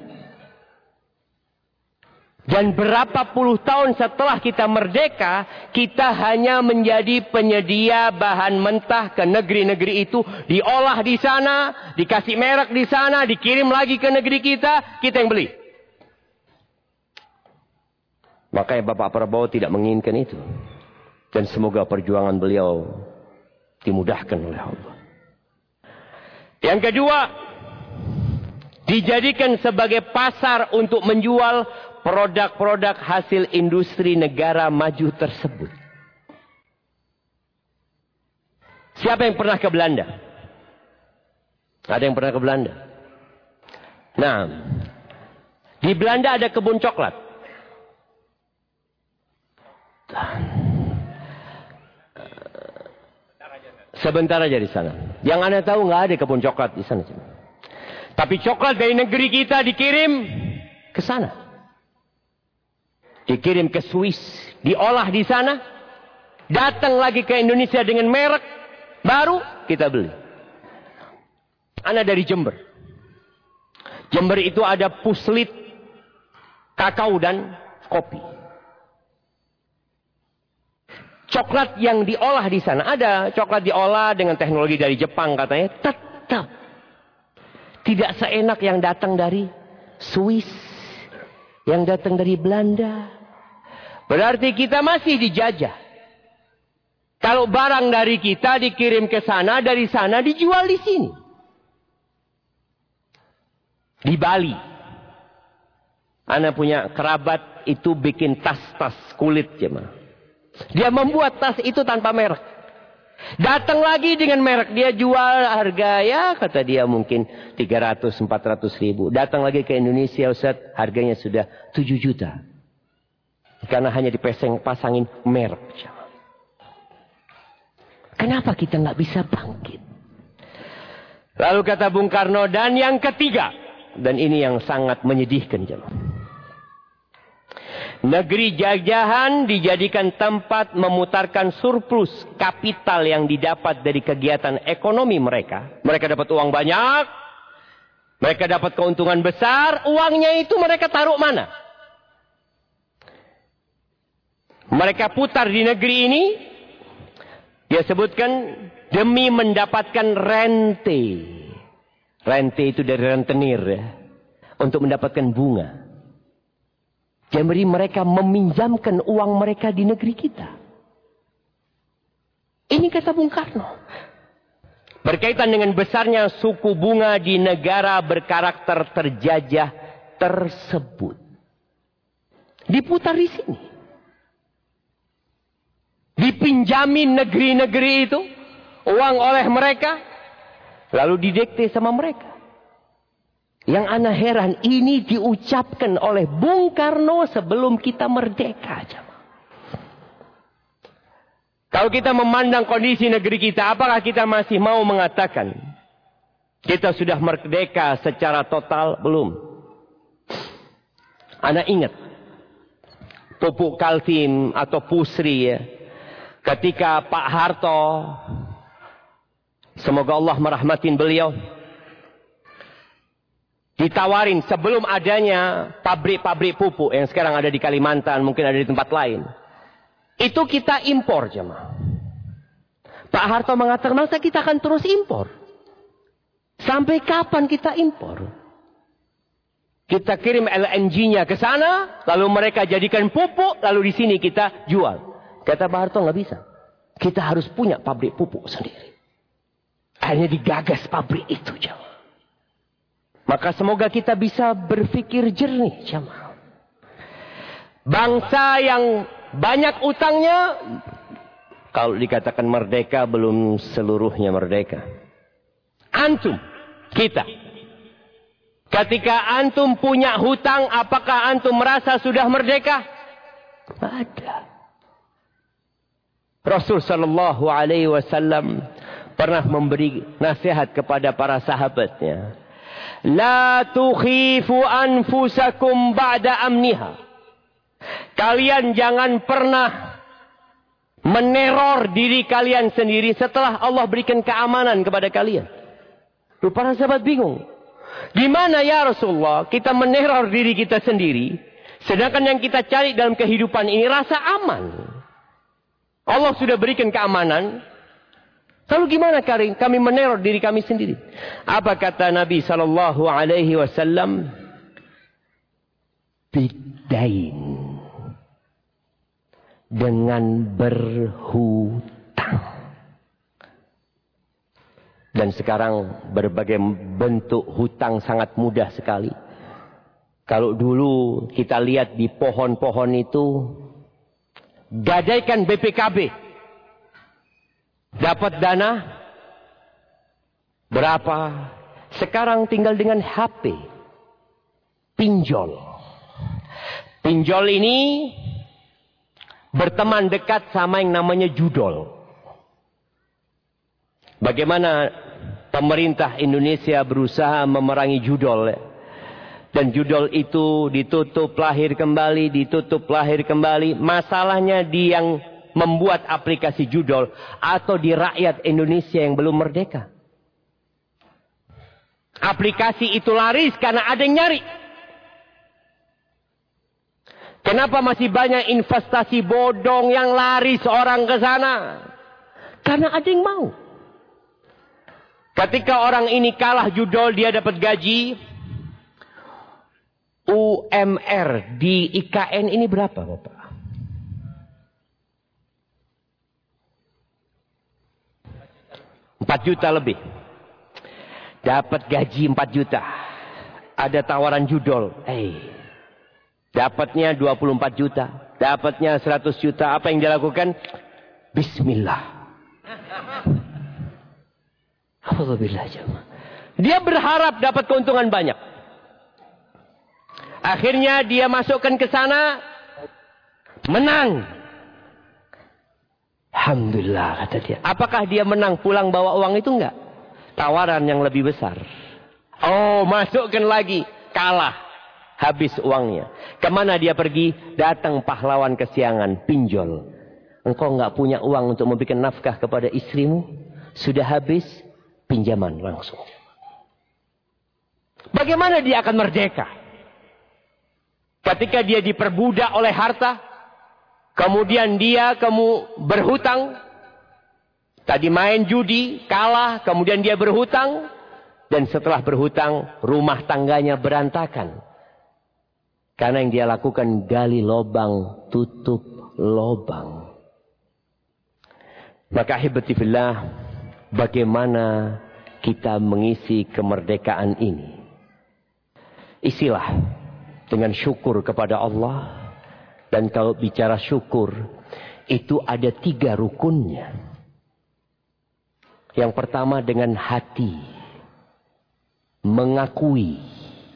Dan berapa puluh tahun setelah kita merdeka, kita hanya menjadi penyedia bahan mentah ke negeri-negeri itu. Diolah di sana, dikasih merek di sana, dikirim lagi ke negeri kita, kita yang beli. Makanya Bapak Prabowo tidak menginginkan itu. Dan semoga perjuangan beliau dimudahkan oleh Allah. Yang kedua, dijadikan sebagai pasar untuk menjual produk-produk hasil industri negara maju tersebut. Siapa yang pernah ke Belanda? Ada yang pernah ke Belanda? Nah, di Belanda ada kebun coklat. Sebentar aja di sana. Yang Anda tahu nggak ada kebun coklat di sana. Tapi coklat dari negeri kita dikirim ke sana. Dikirim ke Swiss, diolah di sana, datang lagi ke Indonesia dengan merek baru kita beli. Anda dari Jember. Jember itu ada puslit, kakao dan kopi. Coklat yang diolah di sana, ada coklat diolah dengan teknologi dari Jepang katanya, tetap tidak seenak yang datang dari Swiss, yang datang dari Belanda. Berarti kita masih dijajah. Kalau barang dari kita dikirim ke sana, dari sana dijual di sini. Di Bali, Ana punya kerabat itu bikin tas-tas kulit, jemaah. Dia membuat tas itu tanpa merek. Datang lagi dengan merek. Dia jual harga, ya kata dia mungkin tiga ratus sampai empat ratus ribu. Datang lagi ke Indonesia, Ustaz, harganya sudah tujuh juta. Karena hanya dipasang pasangin merek. Kenapa kita nggak bisa bangkit? Lalu kata Bung Karno, dan yang ketiga, dan ini yang sangat menyedihkan, jemaah. Negeri jajahan dijadikan tempat memutarkan surplus kapital yang didapat dari kegiatan ekonomi mereka. Mereka dapat uang banyak. Mereka dapat keuntungan besar. Uangnya itu mereka taruh mana? Mereka putar di negeri ini. Dia sebutkan demi mendapatkan rente. Rente itu dari rentenir ya. Untuk mendapatkan bunga. Jadi mereka meminjamkan uang mereka di negeri kita. Ini kata Bung Karno. Berkaitan dengan besarnya suku bunga di negara berkarakter terjajah tersebut. Diputar di sini. Dipinjamin negeri-negeri itu. Uang oleh mereka. Lalu didikte sama mereka. Yang ana heran, ini diucapkan oleh Bung Karno sebelum kita merdeka. Kalau kita memandang kondisi negeri kita, apakah kita masih mau mengatakan kita sudah merdeka secara total? Belum. Ana ingat Pupuk Kaltim atau Pusri ya, ketika Pak Harto, semoga Allah merahmatin beliau, ditawarin sebelum adanya pabrik-pabrik pupuk yang sekarang ada di Kalimantan, mungkin ada di tempat lain. Itu kita impor jemaah. Pak Harto mengatakan, masa kita akan terus impor? Sampai kapan kita impor? Kita kirim L N G-nya ke sana, lalu mereka jadikan pupuk, lalu di sini kita jual. Kata Pak Harto, nggak bisa. Kita harus punya pabrik pupuk sendiri. Akhirnya digagas pabrik itu jemaah. Maka semoga kita bisa berpikir jernih, jemaah. Bangsa yang banyak utangnya, kalau dikatakan merdeka, belum seluruhnya merdeka. Antum, kita. Ketika antum punya hutang, apakah antum merasa sudah merdeka? Tidak ada. Rasul Sallallahu Alaihi Wasallam pernah memberi nasihat kepada para sahabatnya. La tukhifu anfusakum ba'da amniha. Kalian jangan pernah meneror diri kalian sendiri setelah Allah berikan keamanan kepada kalian. Lalu para sahabat bingung. Gimana ya Rasulullah kita meneror diri kita sendiri, sedangkan yang kita cari dalam kehidupan ini rasa aman. Allah sudah berikan keamanan. Lalu gimana kami, kami meneror diri kami sendiri? Apa kata Nabi Sallallahu Alaihi Wasallam? Bidain, dengan berhutang. Dan sekarang berbagai bentuk hutang sangat mudah sekali. Kalau dulu kita lihat di pohon-pohon itu, gadaikan B P K B. Dapat dana berapa? Sekarang tinggal dengan H P. Pinjol. Pinjol ini berteman dekat sama yang namanya judol. Bagaimana pemerintah Indonesia berusaha memerangi judol. Dan judol itu ditutup lahir kembali, ditutup lahir kembali. Masalahnya di yang membuat aplikasi judol atau di rakyat Indonesia yang belum merdeka. Aplikasi itu laris karena ada yang nyari. Kenapa masih banyak investasi bodong yang laris orang ke sana? Karena ada yang mau. Ketika orang ini kalah judol, dia dapat gaji. U M R di I K N ini berapa Bapak? empat juta lebih. Dapat gaji empat juta. Ada tawaran judol. Eh, dapatnya dua puluh empat juta. Dapatnya seratus juta. Apa yang dia lakukan? Bismillah. Alhamdulillah jemaah. Dia berharap dapat keuntungan banyak. Akhirnya dia masukkan ke sana. Menang. Alhamdulillah kata dia. Apakah dia menang pulang bawa uang itu? Enggak. Tawaran yang lebih besar. Oh, masukkan lagi. Kalah. Habis uangnya. Kemana dia pergi? Datang pahlawan kesiangan, pinjol. Engkau nggak punya uang untuk memberikan nafkah kepada istrimu? Sudah habis, pinjaman langsung. Bagaimana dia akan merdeka? Ketika dia diperbudak oleh harta, kemudian dia kamu berhutang, tadi main judi, kalah, kemudian dia berhutang, dan setelah berhutang, rumah tangganya berantakan. Karena yang dia lakukan gali lobang, tutup lobang. Maka ahibati fillah, bagaimana kita mengisi kemerdekaan ini? Isilah dengan syukur kepada Allah. Dan kalau bicara syukur, itu ada tiga rukunnya. Yang pertama dengan hati. Mengakui.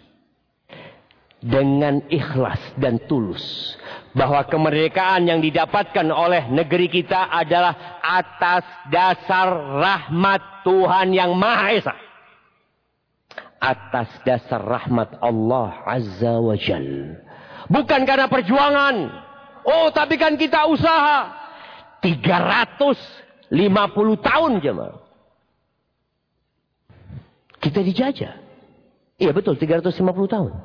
Dengan ikhlas dan tulus. Bahwa kemerdekaan yang didapatkan oleh negeri kita adalah atas dasar rahmat Tuhan yang Maha Esa. Atas dasar rahmat Allah Azza wa Jal. Bukan karena perjuangan. Oh tapi kan kita usaha. tiga ratus lima puluh tahun jemaah. Kita dijajah. Iya betul tiga ratus lima puluh tahun.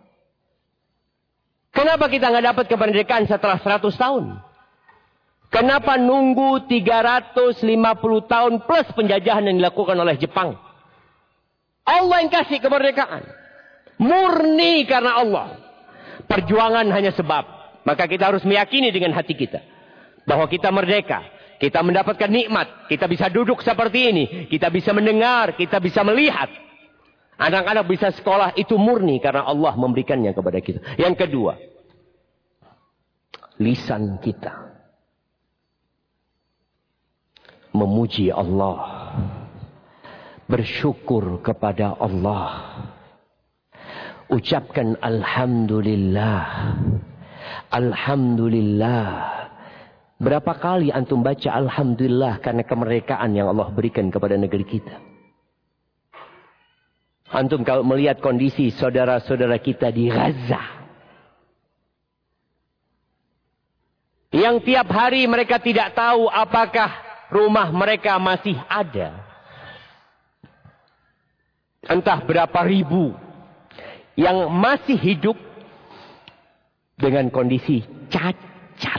Kenapa kita nggak dapat kemerdekaan setelah seratus tahun? Kenapa nunggu tiga ratus lima puluh tahun plus penjajahan yang dilakukan oleh Jepang? Allah yang kasih kemerdekaan. Murni karena Allah. Perjuangan hanya sebab. Maka kita harus meyakini dengan hati kita. Bahwa kita merdeka. Kita mendapatkan nikmat. Kita bisa duduk seperti ini. Kita bisa mendengar. Kita bisa melihat. Anak-anak bisa sekolah. Itu murni karena Allah memberikannya kepada kita. Yang kedua. Lisan kita. Memuji Allah. Bersyukur kepada Allah. Ucapkan Alhamdulillah. Alhamdulillah. Berapa kali antum baca Alhamdulillah karena kemerdekaan yang Allah berikan kepada negeri kita. Antum kalau melihat kondisi saudara-saudara kita di Gaza. Yang tiap hari mereka tidak tahu apakah rumah mereka masih ada. Entah berapa ribu. Yang masih hidup dengan kondisi cacat.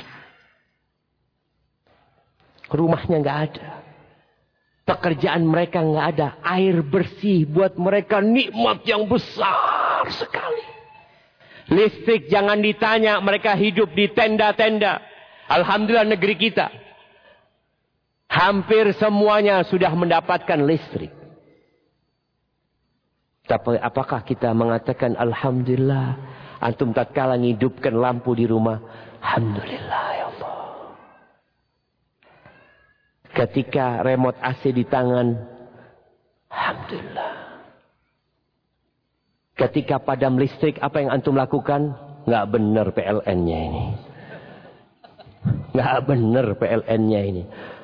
Rumahnya nggak ada. Pekerjaan mereka nggak ada. Air bersih buat mereka nikmat yang besar sekali. Listrik jangan ditanya. Mereka hidup di tenda-tenda. Alhamdulillah negeri kita. Hampir semuanya sudah mendapatkan listrik. Tapi apakah kita mengatakan Alhamdulillah. Antum tatkala ngidupkan lampu di rumah. Alhamdulillah ya Allah. Ketika remote A C di tangan. Alhamdulillah. Ketika padam listrik. Apa yang antum lakukan? Nggak benar P L N-nya ini. Nggak benar P L N-nya ini.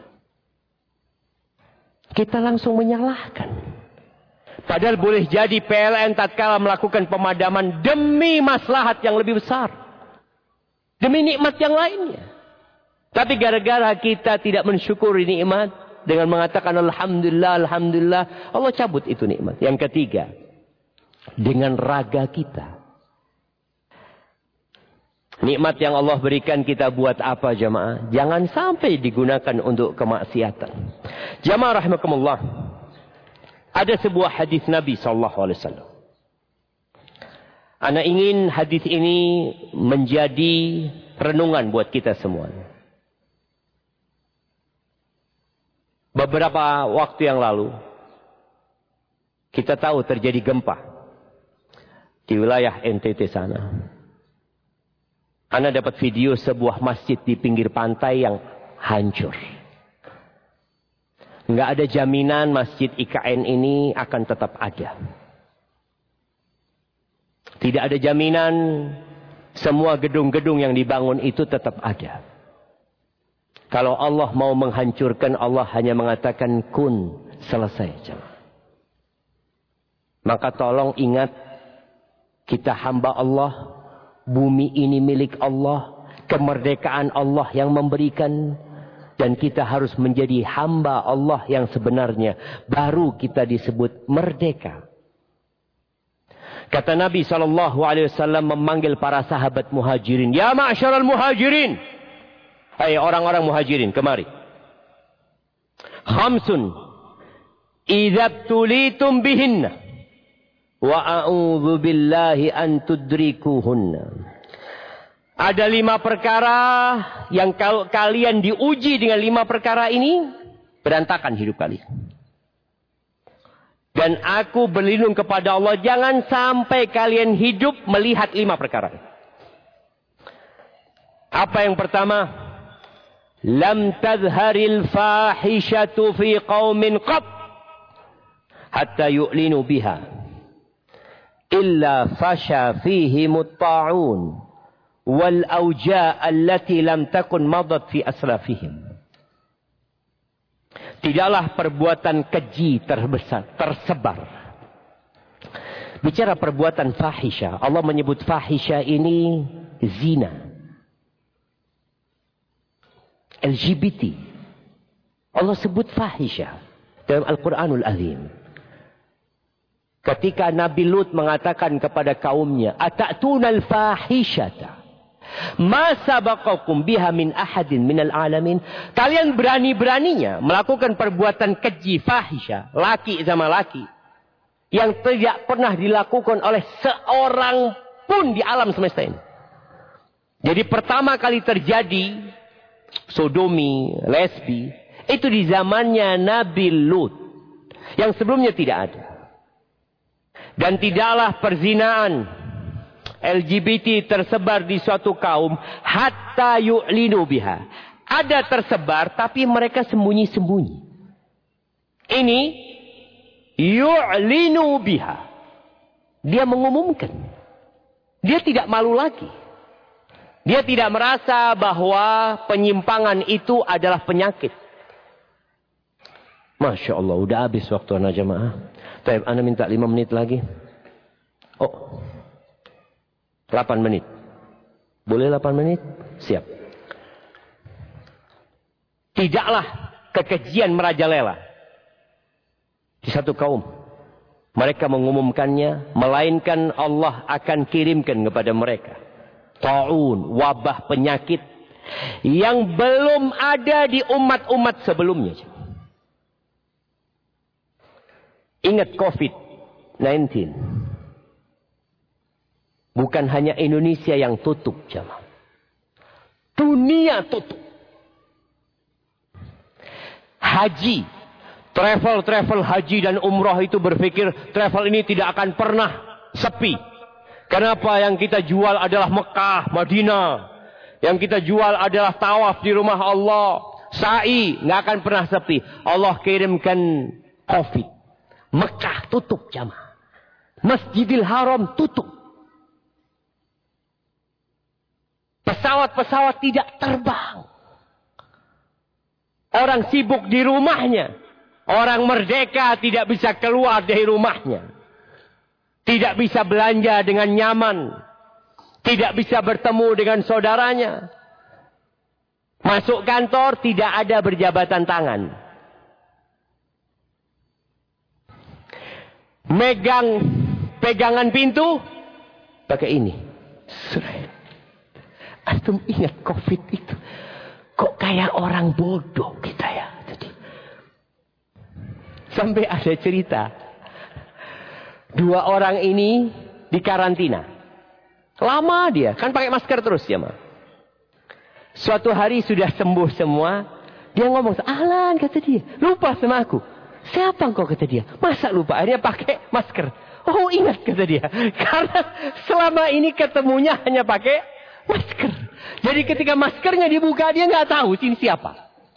Kita langsung menyalahkan. Padahal boleh jadi P L N tatkala melakukan pemadaman demi maslahat yang lebih besar. Demi nikmat yang lainnya. Tapi gara-gara kita tidak mensyukuri nikmat. Dengan mengatakan Alhamdulillah, Alhamdulillah. Allah cabut itu nikmat. Yang ketiga. Dengan raga kita. Nikmat yang Allah berikan kita buat apa jamaah? Jangan sampai digunakan untuk kemaksiatan. Jamaah rahimakumullah. Ada sebuah hadis Nabi sallallahu alaihi wasallam. Ana ingin hadis ini menjadi renungan buat kita semuanya. Beberapa waktu yang lalu kita tahu terjadi gempa di wilayah N T T sana. Ana dapat video sebuah masjid di pinggir pantai yang hancur. Nggak ada jaminan masjid I K N ini akan tetap ada. Tidak ada jaminan semua gedung-gedung yang dibangun itu tetap ada. Kalau Allah mau menghancurkan, Allah hanya mengatakan kun, selesai. Maka tolong ingat Kita hamba Allah. Bumi ini milik Allah. Kemerdekaan Allah yang memberikan. Dan kita harus menjadi hamba Allah yang sebenarnya. Baru kita disebut merdeka. Kata Nabi shallallahu alaihi wasallam memanggil para sahabat muhajirin. Ya ma'asyaral muhajirin. Hai orang-orang muhajirin, kemari. Khamsun. Idza tulitum bihinna. Wa a'udzu billahi an tudrikuhunna. Ada lima perkara yang kalau kalian diuji dengan lima perkara ini, berantakan hidup kalian. Dan aku berlindung kepada Allah, jangan sampai kalian hidup melihat lima perkara. Apa yang pertama? Lam tadharil fahishatu fi qaumin qat hatta yu'linu biha illa fasha fihi mutta'un wal awja' allati lam takun madat fi aslafihim. Tidaklah perbuatan keji terbesar, tersebar. Bicara perbuatan fahisha, Allah menyebut fahisha ini zina, L G B T. Allah sebut fahisha dalam Al-Quranul Azim. Ketika Nabi Lut mengatakan kepada kaumnya, "Ata'tunal fahishata ma sabaqakum biha min ahadin minal alamin." Kalian berani-beraninya melakukan perbuatan keji fahisha, laki sama laki, yang tidak pernah dilakukan oleh seorang pun di alam semesta ini. Jadi pertama kali terjadi sodomi, lesbi, itu di zamannya Nabi Lut, yang sebelumnya tidak ada. Dan tidaklah perzinaan L G B T tersebar di suatu kaum hatta yu'linu biha. Ada tersebar tapi mereka sembunyi-sembunyi. Ini yu'linu biha. Dia mengumumkan. Dia tidak malu lagi. Dia tidak merasa bahwa penyimpangan itu adalah penyakit. Masya Allah, udah habis waktu anak jamaah. Taib, ana minta lima menit lagi. Oh, delapan menit. Boleh delapan menit? Siap. Tidaklah kekejian merajalela di satu kaum. Mereka mengumumkannya, melainkan Allah akan kirimkan kepada mereka ta'un, wabah penyakit yang belum ada di umat-umat sebelumnya. Ingat covid sembilan belas. Bukan hanya Indonesia yang tutup, jamaah. Dunia tutup. Haji, travel-travel haji dan umrah itu berpikir travel ini tidak akan pernah sepi. Kenapa? Yang kita jual adalah Mekah, Madinah. Yang kita jual adalah tawaf di rumah Allah. Sa'i, nggak akan pernah sepi. Allah kirimkan covid. Mekah tutup, jamaah. Masjidil Haram tutup. Pesawat-pesawat tidak terbang. Orang sibuk di rumahnya. Orang merdeka tidak bisa keluar dari rumahnya. Tidak bisa belanja dengan nyaman. Tidak bisa bertemu dengan saudaranya. Masuk kantor tidak ada berjabatan tangan. Megang pegangan pintu pakai ini. Antum ingat covid itu. Kok kayak orang bodoh kita ya. Jadi, sampai ada cerita. Dua orang ini di karantina. Lama dia. Kan pakai masker terus ya, Ma. Suatu hari sudah sembuh semua. Dia ngomong, "Ahlan," kata dia. "Lupa sama aku." "Siapa engkau?" kata dia. "Masa lupa?" Akhirnya pakai masker. "Oh, ingat," kata dia. Karena selama ini ketemunya hanya pakai masker. Jadi ketika maskernya dibuka, dia nggak tahu ini siapa.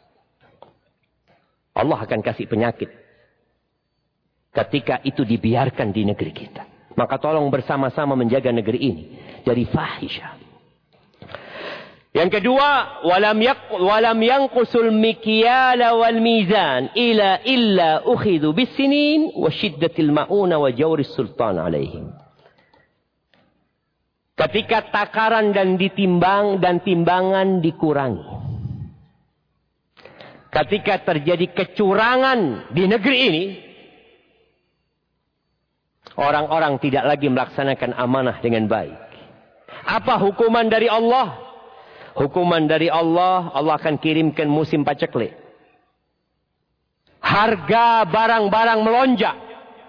Allah akan kasih penyakit ketika itu dibiarkan di negeri kita. Maka tolong bersama-sama menjaga negeri ini dari fahisha. Yang kedua, walam yak walam yanqusul mikyala wal mizan ila illa ukhidhu bisinin wa shiddatil mauna wa jawris sultan alaihim. Ketika takaran dan ditimbang dan timbangan dikurangi. Ketika terjadi kecurangan di negeri ini, orang-orang tidak lagi melaksanakan amanah dengan baik. Apa hukuman dari Allah? Hukuman dari Allah, Allah akan kirimkan musim paceklik. Harga barang-barang melonjak.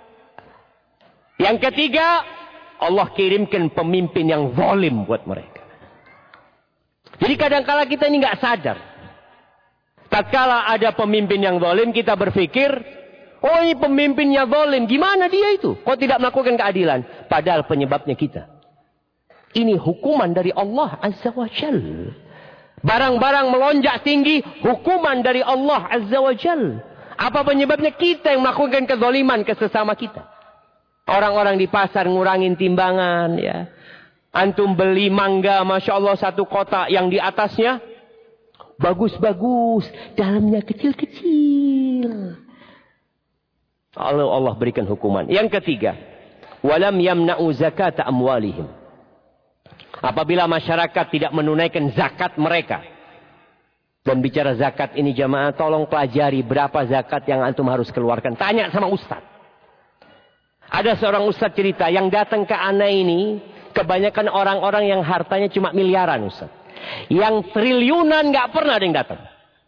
Yang ketiga, Allah kirimkan pemimpin yang zalim buat mereka. Jadi kadang-kala kita ini nggak sadar. Tatkala ada pemimpin yang zalim, kita berpikir, oh ini pemimpinnya zalim, gimana dia itu? Kok tidak melakukan keadilan? Padahal penyebabnya kita. Ini hukuman dari Allah Azza wa Jal. Barang-barang melonjak tinggi, hukuman dari Allah Azza wa Jal. Apa penyebabnya? Kita yang melakukan kezaliman ke sesama kita. Orang-orang di pasar ngurangin timbangan, ya. Antum beli mangga, Masya Allah, satu kotak yang di atasnya bagus-bagus, dalamnya kecil-kecil. Allah Allah berikan hukuman. Yang ketiga, walam yamna'u zakata amwalihim. Apabila masyarakat tidak menunaikan zakat mereka. Dan bicara zakat ini jamaah, tolong pelajari berapa zakat yang antum harus keluarkan. Tanya sama ustaz. Ada seorang ustaz cerita yang datang ke ana ini, kebanyakan orang-orang yang hartanya cuma miliaran ustaz. Yang triliunan nggak pernah ada yang datang.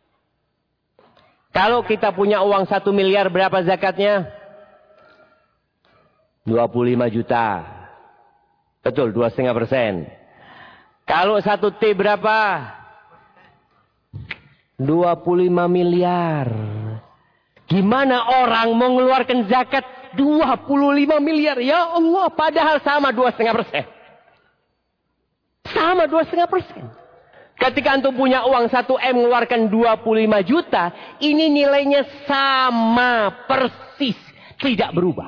Kalau kita punya uang satu miliar, berapa zakatnya? dua puluh lima juta. Betul, dua koma lima persen. Kalau satu T berapa? dua puluh lima miliar. Gimana orang mau mengeluarkan zakat dua puluh lima miliar? Ya Allah, padahal sama dua koma lima persen. Sama dua koma lima persen. Ketika antum punya uang satu M mengeluarkan dua puluh lima juta, ini nilainya sama persis, tidak berubah.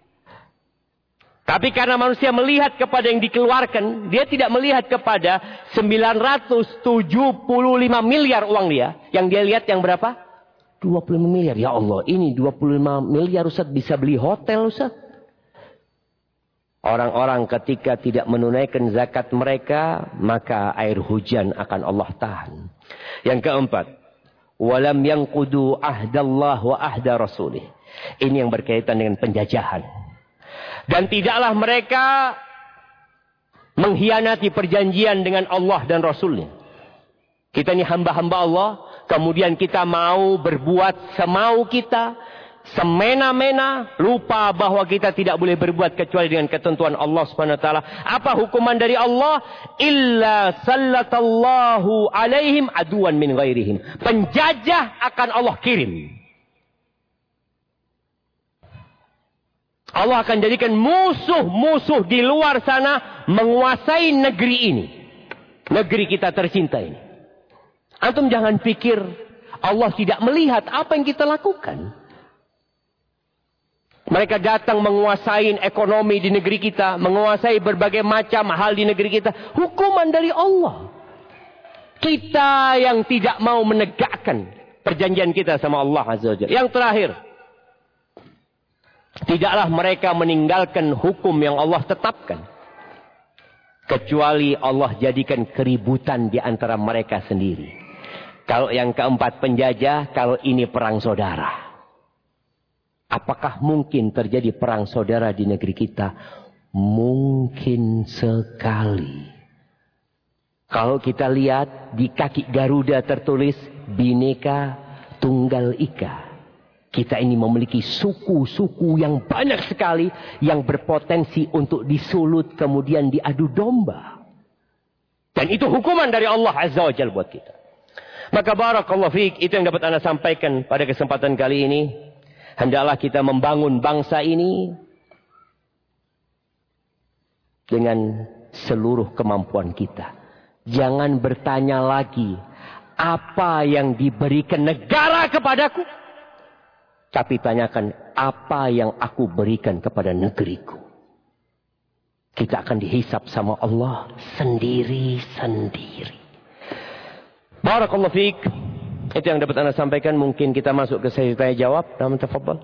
Tapi karena manusia melihat kepada yang dikeluarkan, dia tidak melihat kepada sembilan ratus tujuh puluh lima miliar uang dia. Yang dia lihat yang berapa? dua puluh lima miliar. Ya Allah, ini dua puluh lima miliar Ustaz bisa beli hotel Ustaz. Orang-orang ketika tidak menunaikan zakat mereka, maka air hujan akan Allah tahan. Yang keempat, walam yanqudu ahdallah wa ahda rasulih. Ini yang berkaitan dengan penjajahan. Dan tidaklah mereka mengkhianati perjanjian dengan Allah dan Rasulnya. Kita ini hamba-hamba Allah, kemudian kita mau berbuat semau kita, semena-mena, lupa bahwa kita tidak boleh berbuat kecuali dengan ketentuan Allah Subhanahu wa taala. Apa hukuman dari Allah? Illa sallatallahu alaihim aduan min ghairihim. Penjajah akan Allah kirim. Allah akan jadikan musuh-musuh di luar sana menguasai negeri ini. Negeri kita tercinta ini. Antum jangan pikir Allah tidak melihat apa yang kita lakukan. Mereka datang menguasai ekonomi di negeri kita. Menguasai berbagai macam hal di negeri kita. Hukuman dari Allah. Kita yang tidak mau menegakkan perjanjian kita sama Allah Azza wa Jalla. Yang terakhir. Tidaklah mereka meninggalkan hukum yang Allah tetapkan. Kecuali Allah jadikan keributan di antara mereka sendiri. Kalau yang keempat penjajah, kalau ini perang saudara. Apakah mungkin terjadi perang saudara di negeri kita? Mungkin sekali. Kalau kita lihat di kaki Garuda tertulis Bhinneka Tunggal Ika. Kita ini memiliki suku-suku yang banyak sekali yang berpotensi untuk disulut kemudian diadu domba. Dan itu hukuman dari Allah Azza wa Jalla buat kita. Maka barakallahu fiik, itu yang dapat Anda sampaikan pada kesempatan kali ini. Hendaklah kita membangun bangsa ini dengan seluruh kemampuan kita. Jangan bertanya lagi apa yang diberikan negara kepadaku. Tapi tanyakan apa yang aku berikan kepada negeriku. Kita akan dihisap sama Allah sendiri-sendiri. Barakallahu fiik. Itu yang dapat Anda sampaikan. Mungkin kita masuk ke sesi tanya jawab. Namun tafadhal.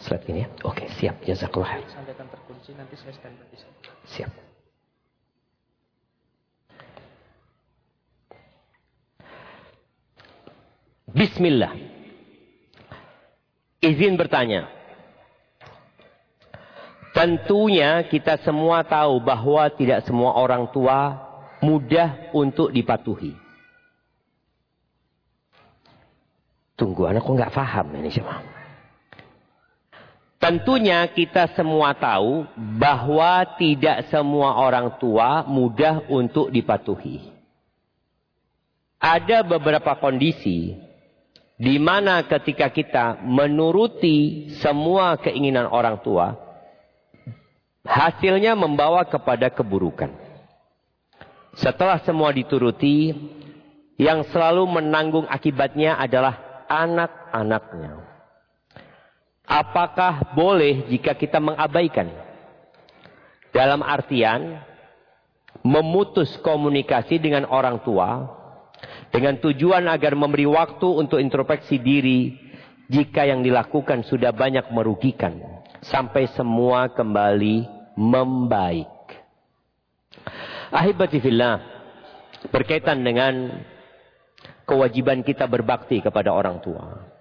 slide ini ya. Oke, siap. Jazakallah. Sampaikan terkunci, nanti saya standby di sini. Siap. Bismillah. Izin bertanya. Tentunya kita semua tahu bahwa tidak semua orang tua mudah untuk dipatuhi. Tunggu, anakku nggak paham ini siapa. Tentunya kita semua tahu bahwa tidak semua orang tua mudah untuk dipatuhi. Ada beberapa kondisi di mana ketika kita menuruti semua keinginan orang tua, hasilnya membawa kepada keburukan. Setelah semua dituruti, yang selalu menanggung akibatnya adalah anak-anaknya. Apakah boleh jika kita mengabaikan? Dalam artian, memutus komunikasi dengan orang tua, dengan tujuan agar memberi waktu untuk introspeksi diri, jika yang dilakukan sudah banyak merugikan, sampai semua kembali membaik. Ahibati fillah, berkaitan dengan kewajiban kita berbakti kepada orang tua.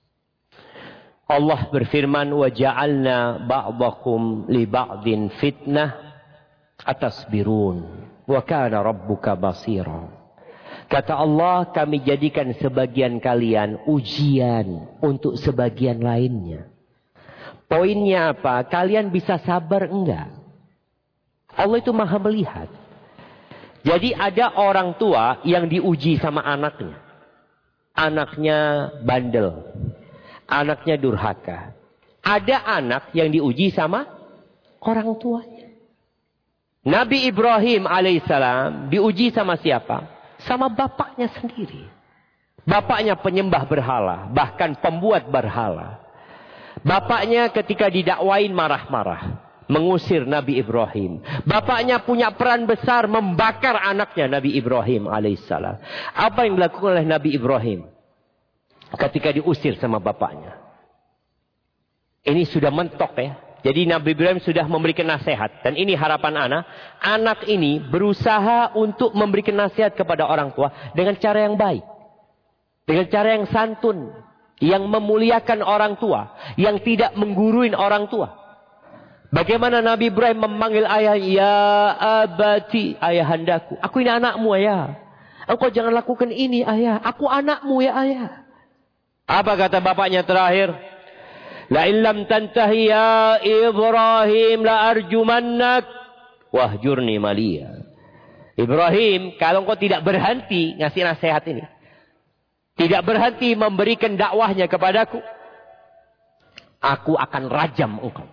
Allah berfirman, وَجَعَلْنَا بَعْضَكُمْ لِبَعْضٍ فِتْنَةً أَتَصْبِرُونَ وَكَانَ رَبُّكَ بَصِيرًا. Kata Allah, kami jadikan sebagian kalian ujian untuk sebagian lainnya. Poinnya apa? Kalian bisa sabar enggak? Allah itu maha melihat. Jadi ada orang tua yang diuji sama anaknya. Anaknya bandel. Anaknya durhaka. Ada anak yang diuji sama orang tuanya. Nabi Ibrahim alaihissalam diuji sama siapa? Sama bapaknya sendiri. Bapaknya penyembah berhala. Bahkan pembuat berhala. Bapaknya ketika didakwain marah-marah. Mengusir Nabi Ibrahim. Bapaknya punya peran besar membakar anaknya Nabi Ibrahim alaihissalam. Apa yang dilakukan oleh Nabi Ibrahim ketika diusir sama bapaknya? Ini sudah mentok ya. Jadi Nabi Ibrahim sudah memberikan nasihat. Dan ini harapan anak. Anak ini berusaha untuk memberikan nasihat kepada orang tua dengan cara yang baik. Dengan cara yang santun. Yang memuliakan orang tua. Yang tidak mengguruin orang tua. Bagaimana Nabi Ibrahim memanggil ayah, ya abati, ayahandaku. Aku ini anakmu ayah. Engkau jangan lakukan ini ayah. Aku anakmu ya ayah. Apa kata bapaknya terakhir? La illam tantahi ya Ibrahim la arjumannak wahjurni maliya. Ibrahim, kalau engkau tidak berhenti ngasih nasihat ini. Tidak berhenti memberikan dakwahnya kepadaku. Aku akan rajam engkau.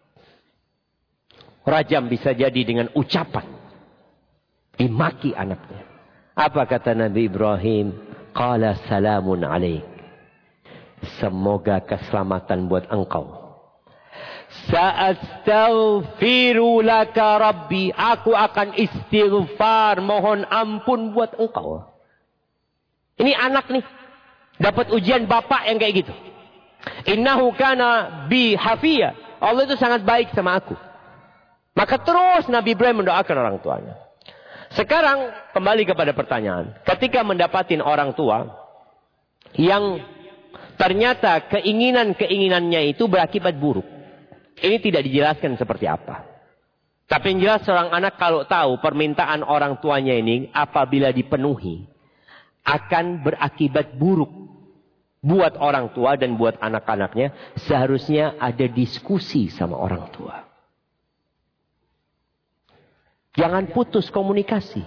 Rajam bisa jadi dengan ucapan. Dimaki anaknya. Apa kata Nabi Ibrahim? Qala salamun alaik. Semoga keselamatan buat engkau. Sa'astaghfiru laka rabbi. Aku akan istighfar. Mohon ampun buat engkau. Ini anak nih. Dapat ujian bapak yang kayak gitu. Innahu kana bi hafiyah. Allah itu sangat baik sama aku. Maka terus Nabi Ibrahim mendoakan orang tuanya. Sekarang kembali kepada pertanyaan. Ketika mendapatin orang tua yang ternyata keinginan-keinginannya itu berakibat buruk. Ini tidak dijelaskan seperti apa. Tapi yang jelas seorang anak kalau tahu permintaan orang tuanya ini apabila dipenuhi akan berakibat buruk buat orang tua dan buat anak-anaknya. Seharusnya ada diskusi sama orang tua. Jangan putus komunikasi.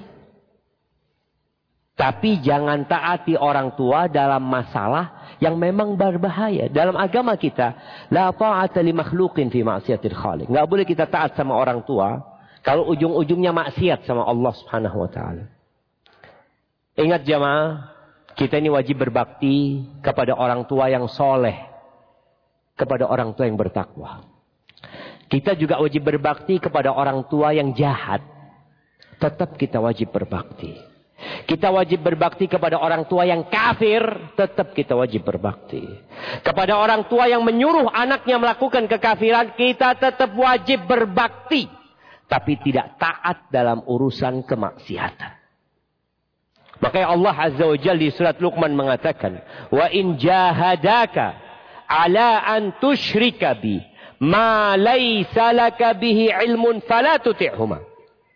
Tapi jangan taati orang tua dalam masalah yang memang berbahaya. Dalam agama kita, la ta'ata li makhluqin fi ma'siyatil khaliq. Enggak boleh kita taat sama orang tua kalau ujung-ujungnya maksiat sama Allah Subhanahu wa taala. Ingat jamaah, kita ini wajib berbakti kepada orang tua yang soleh, kepada orang tua yang bertakwa. Kita juga wajib berbakti kepada orang tua yang jahat. Tetap kita wajib berbakti. Kita wajib berbakti kepada orang tua yang kafir, tetap kita wajib berbakti. Kepada orang tua yang menyuruh anaknya melakukan kekafiran, kita tetap wajib berbakti. Tapi tidak taat dalam urusan kemaksiatan. Makanya Allah Azza wa Jalla di surat Luqman mengatakan, "Wa in jahadaka ala an tusyrika bi ma laysa laka bihi ilmun fala tuti'huma."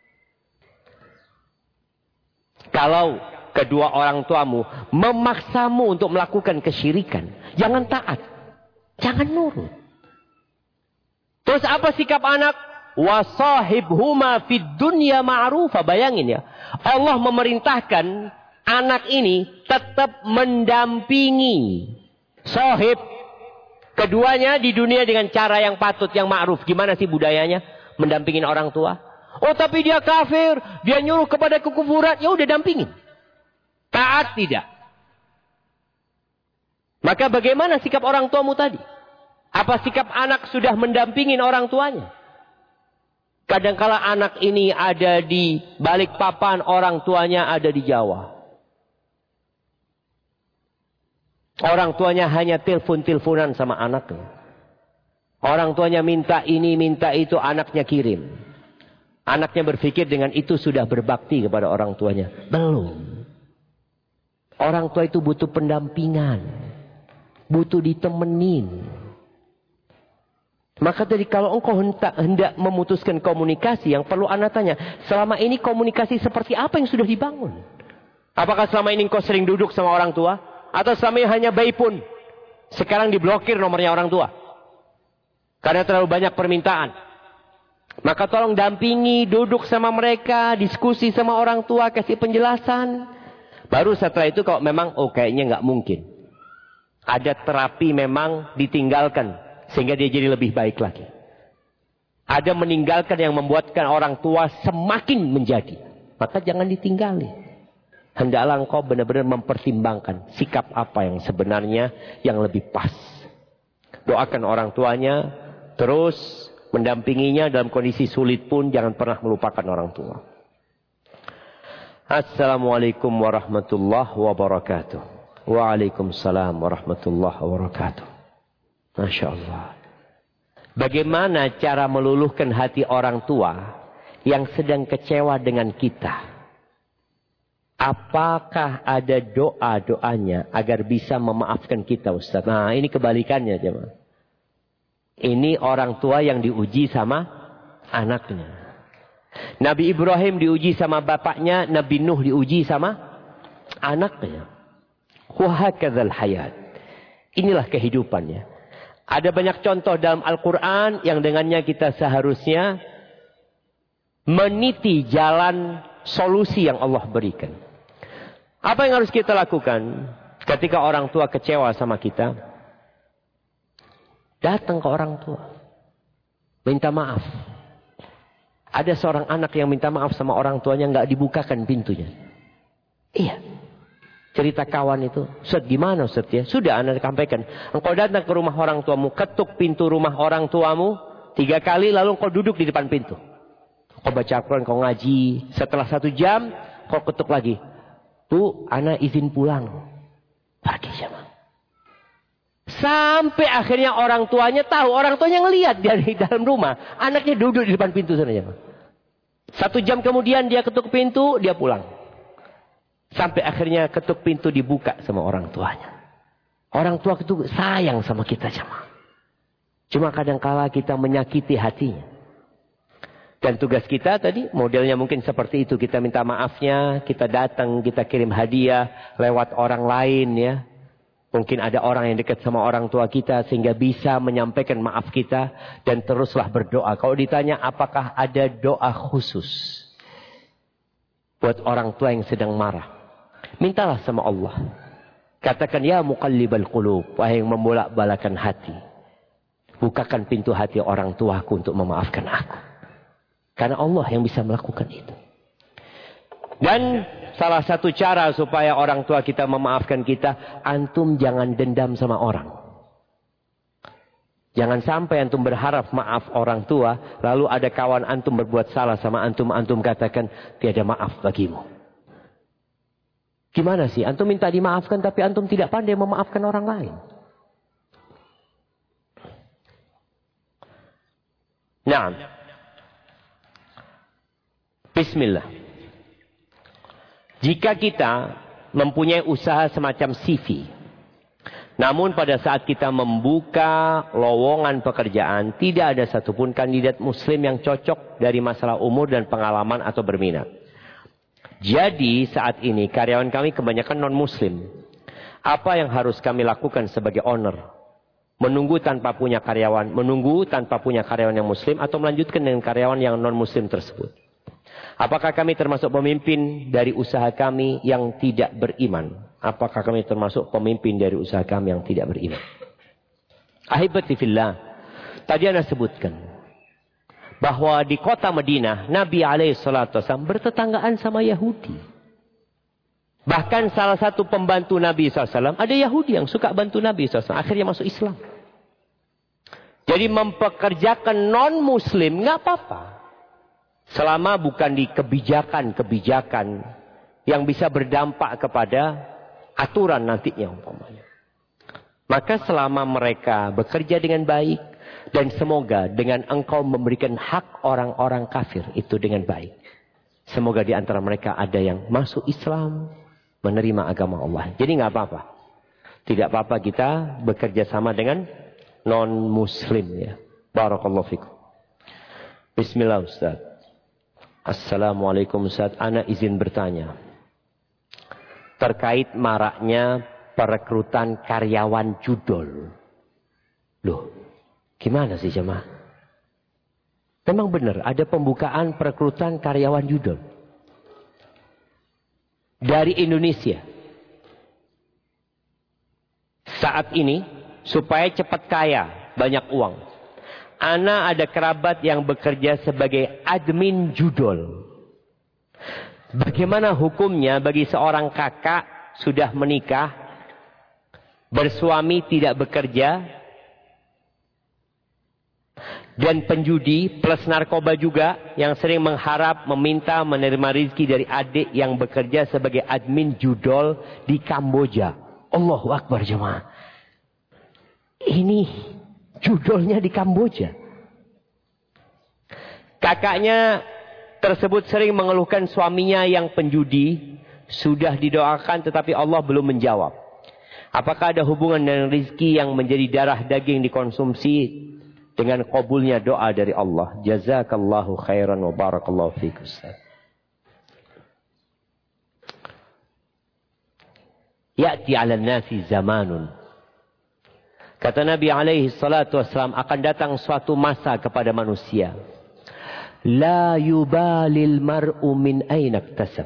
Kalau kedua orang tuamu memaksamu untuk melakukan kesyirikan, jangan taat. Jangan nurut. Terus apa sikap anak? Wasahibhuma fid dunya ma'rufa. Bayangin ya. Allah memerintahkan anak ini tetap mendampingi sahib keduanya di dunia dengan cara yang patut, yang ma'ruf. Gimana sih budayanya mendampingin orang tua? Oh tapi dia kafir, dia nyuruh kepada kekufuran, ya udah dampingin. Taat tidak. Maka bagaimana sikap orang tuamu tadi? Apa sikap anak sudah mendampingin orang tuanya? Kadangkala anak ini ada di Balikpapan, orang tuanya ada di Jawa. Orang tuanya hanya telepon-teleponan sama anaknya. Orang tuanya minta ini, minta itu, anaknya kirim. Anaknya berpikir dengan itu sudah berbakti kepada orang tuanya. Belum. Orang tua itu butuh pendampingan. Butuh ditemenin. Maka tadi kalau engkau hendak, hendak memutuskan komunikasi, yang perlu anak tanya, selama ini komunikasi seperti apa yang sudah dibangun? Apakah selama ini engkau sering duduk sama orang tua? Atau selama ini hanya by phone? Sekarang diblokir nomornya orang tua. Karena terlalu banyak permintaan. Maka tolong dampingi, duduk sama mereka, diskusi sama orang tua, kasih penjelasan. Baru setelah itu kalau memang, oh kayaknya nggak mungkin. Ada terapi memang ditinggalkan, sehingga dia jadi lebih baik lagi. Ada meninggalkan yang membuatkan orang tua semakin menjadi. Maka jangan ditinggali. Hendaklah engkau benar-benar mempertimbangkan sikap apa yang sebenarnya yang lebih pas. Doakan orang tuanya, terus mendampinginya dalam kondisi sulit pun jangan pernah melupakan orang tua. Assalamualaikum warahmatullahi wabarakatuh. Waalaikumsalam warahmatullahi wabarakatuh. Masya Allah. Bagaimana cara meluluhkan hati orang tua yang sedang kecewa dengan kita? Apakah ada doa-doanya agar bisa memaafkan kita, Ustaz? Nah, ini kebalikannya, jemaah. Ini orang tua yang diuji sama anaknya. Nabi Ibrahim diuji sama bapaknya. Nabi Nuh diuji sama anaknya. Wahakadzal hayat. Inilah kehidupannya. Ada banyak contoh dalam Al-Quran yang dengannya kita seharusnya meniti jalan solusi yang Allah berikan. Apa yang harus kita lakukan ketika orang tua kecewa sama kita? Datang ke orang tua. Minta maaf. Ada seorang anak yang minta maaf sama orang tuanya, nggak dibukakan pintunya. Iya. Cerita kawan itu. Ustaz gimana Ustaz ya? Sudah anak sampaikan. Engkau datang ke rumah orang tuamu. Ketuk pintu rumah orang tuamu. Tiga kali lalu engkau duduk di depan pintu. Kau baca Al-Quran, kau ngaji. Setelah satu jam, kau ketuk lagi. Bu, anak izin pulang. Pergi sama. Sampai akhirnya orang tuanya tahu. Orang tuanya ngelihat dari dalam rumah. Anaknya duduk di depan pintu sana. Satu jam kemudian dia ketuk pintu. Dia pulang. Sampai akhirnya ketuk pintu dibuka sama orang tuanya. Orang tua itu sayang sama kita sama. Cuma kadang-kala kita menyakiti hatinya. Dan tugas kita tadi modelnya mungkin seperti itu. Kita minta maafnya. Kita datang. Kita kirim hadiah lewat orang lain ya. Mungkin ada orang yang dekat sama orang tua kita sehingga bisa menyampaikan maaf kita dan teruslah berdoa. Kalau ditanya apakah ada doa khusus buat orang tua yang sedang marah, mintalah sama Allah. Katakan ya muqallibal qulub, wahai yang membolak-balakan hati. Bukakan pintu hati orang tuaku untuk memaafkan aku. Karena Allah yang bisa melakukan itu. Dan salah satu cara supaya orang tua kita memaafkan kita, antum jangan dendam sama orang. Jangan sampai antum berharap maaf orang tua, lalu ada kawan antum berbuat salah sama antum, antum katakan tiada maaf bagimu. Gimana sih? Antum minta dimaafkan tapi antum tidak pandai memaafkan orang lain. Naam. Bismillah. Jika kita mempunyai usaha semacam C V, namun pada saat kita membuka lowongan pekerjaan, tidak ada satupun kandidat muslim yang cocok dari masalah umur dan pengalaman atau berminat. Jadi saat ini karyawan kami kebanyakan non-muslim. Apa yang harus kami lakukan sebagai owner? Menunggu tanpa punya karyawan, menunggu tanpa punya karyawan yang muslim, atau melanjutkan dengan karyawan yang non-muslim tersebut? Apakah kami termasuk pemimpin dari usaha kami yang tidak beriman? Apakah kami termasuk pemimpin dari usaha kami yang tidak beriman? Ahibati fillah, tadi Anda sebutkan bahwa di kota Madinah, Nabi alaihi salatu wasallam bertetanggaan sama Yahudi. Bahkan salah satu pembantu Nabi shallallahu alaihi wasallam, ada Yahudi yang suka bantu Nabi shallallahu alaihi wasallam. Akhirnya masuk Islam. Jadi mempekerjakan non-muslim nggak apa-apa. Selama bukan di kebijakan-kebijakan yang bisa berdampak kepada aturan nantinya umpamanya. Maka selama mereka bekerja dengan baik, dan semoga dengan engkau memberikan hak orang-orang kafir itu dengan baik. Semoga di antara mereka ada yang masuk Islam, menerima agama Allah. Jadi nggak apa-apa. Tidak apa-apa kita bekerja sama dengan non-muslim ya. Barakallahu fikum. Bismillah Ustaz. Assalamualaikum Ustaz. Ana izin bertanya. Terkait maraknya perekrutan karyawan judol. Loh, gimana sih jemaah? Memang benar ada pembukaan perekrutan karyawan judol. Dari Indonesia. Saat ini, supaya cepat kaya, banyak uang. Ana ada kerabat yang bekerja sebagai admin judol. Bagaimana hukumnya bagi seorang kakak sudah menikah, bersuami tidak bekerja, dan penjudi plus narkoba juga yang sering mengharap, meminta, menerima rezeki dari adik yang bekerja sebagai admin judol di Kamboja. Allahu Akbar jemaah. Ini judolnya di Kamboja. Kakaknya tersebut sering mengeluhkan suaminya yang penjudi. Sudah didoakan tetapi Allah belum menjawab. Apakah ada hubungan dengan rezeki yang menjadi darah daging dikonsumsi dengan kabulnya doa dari Allah? Jazakallahu khairan wa barakallahu fiik Ustaz. Ya'ti 'alan nasi zamanun. Kata Nabi alaihi salatu wasallam, akan datang suatu masa kepada manusia. La yubalil mar'u min aina iktasab.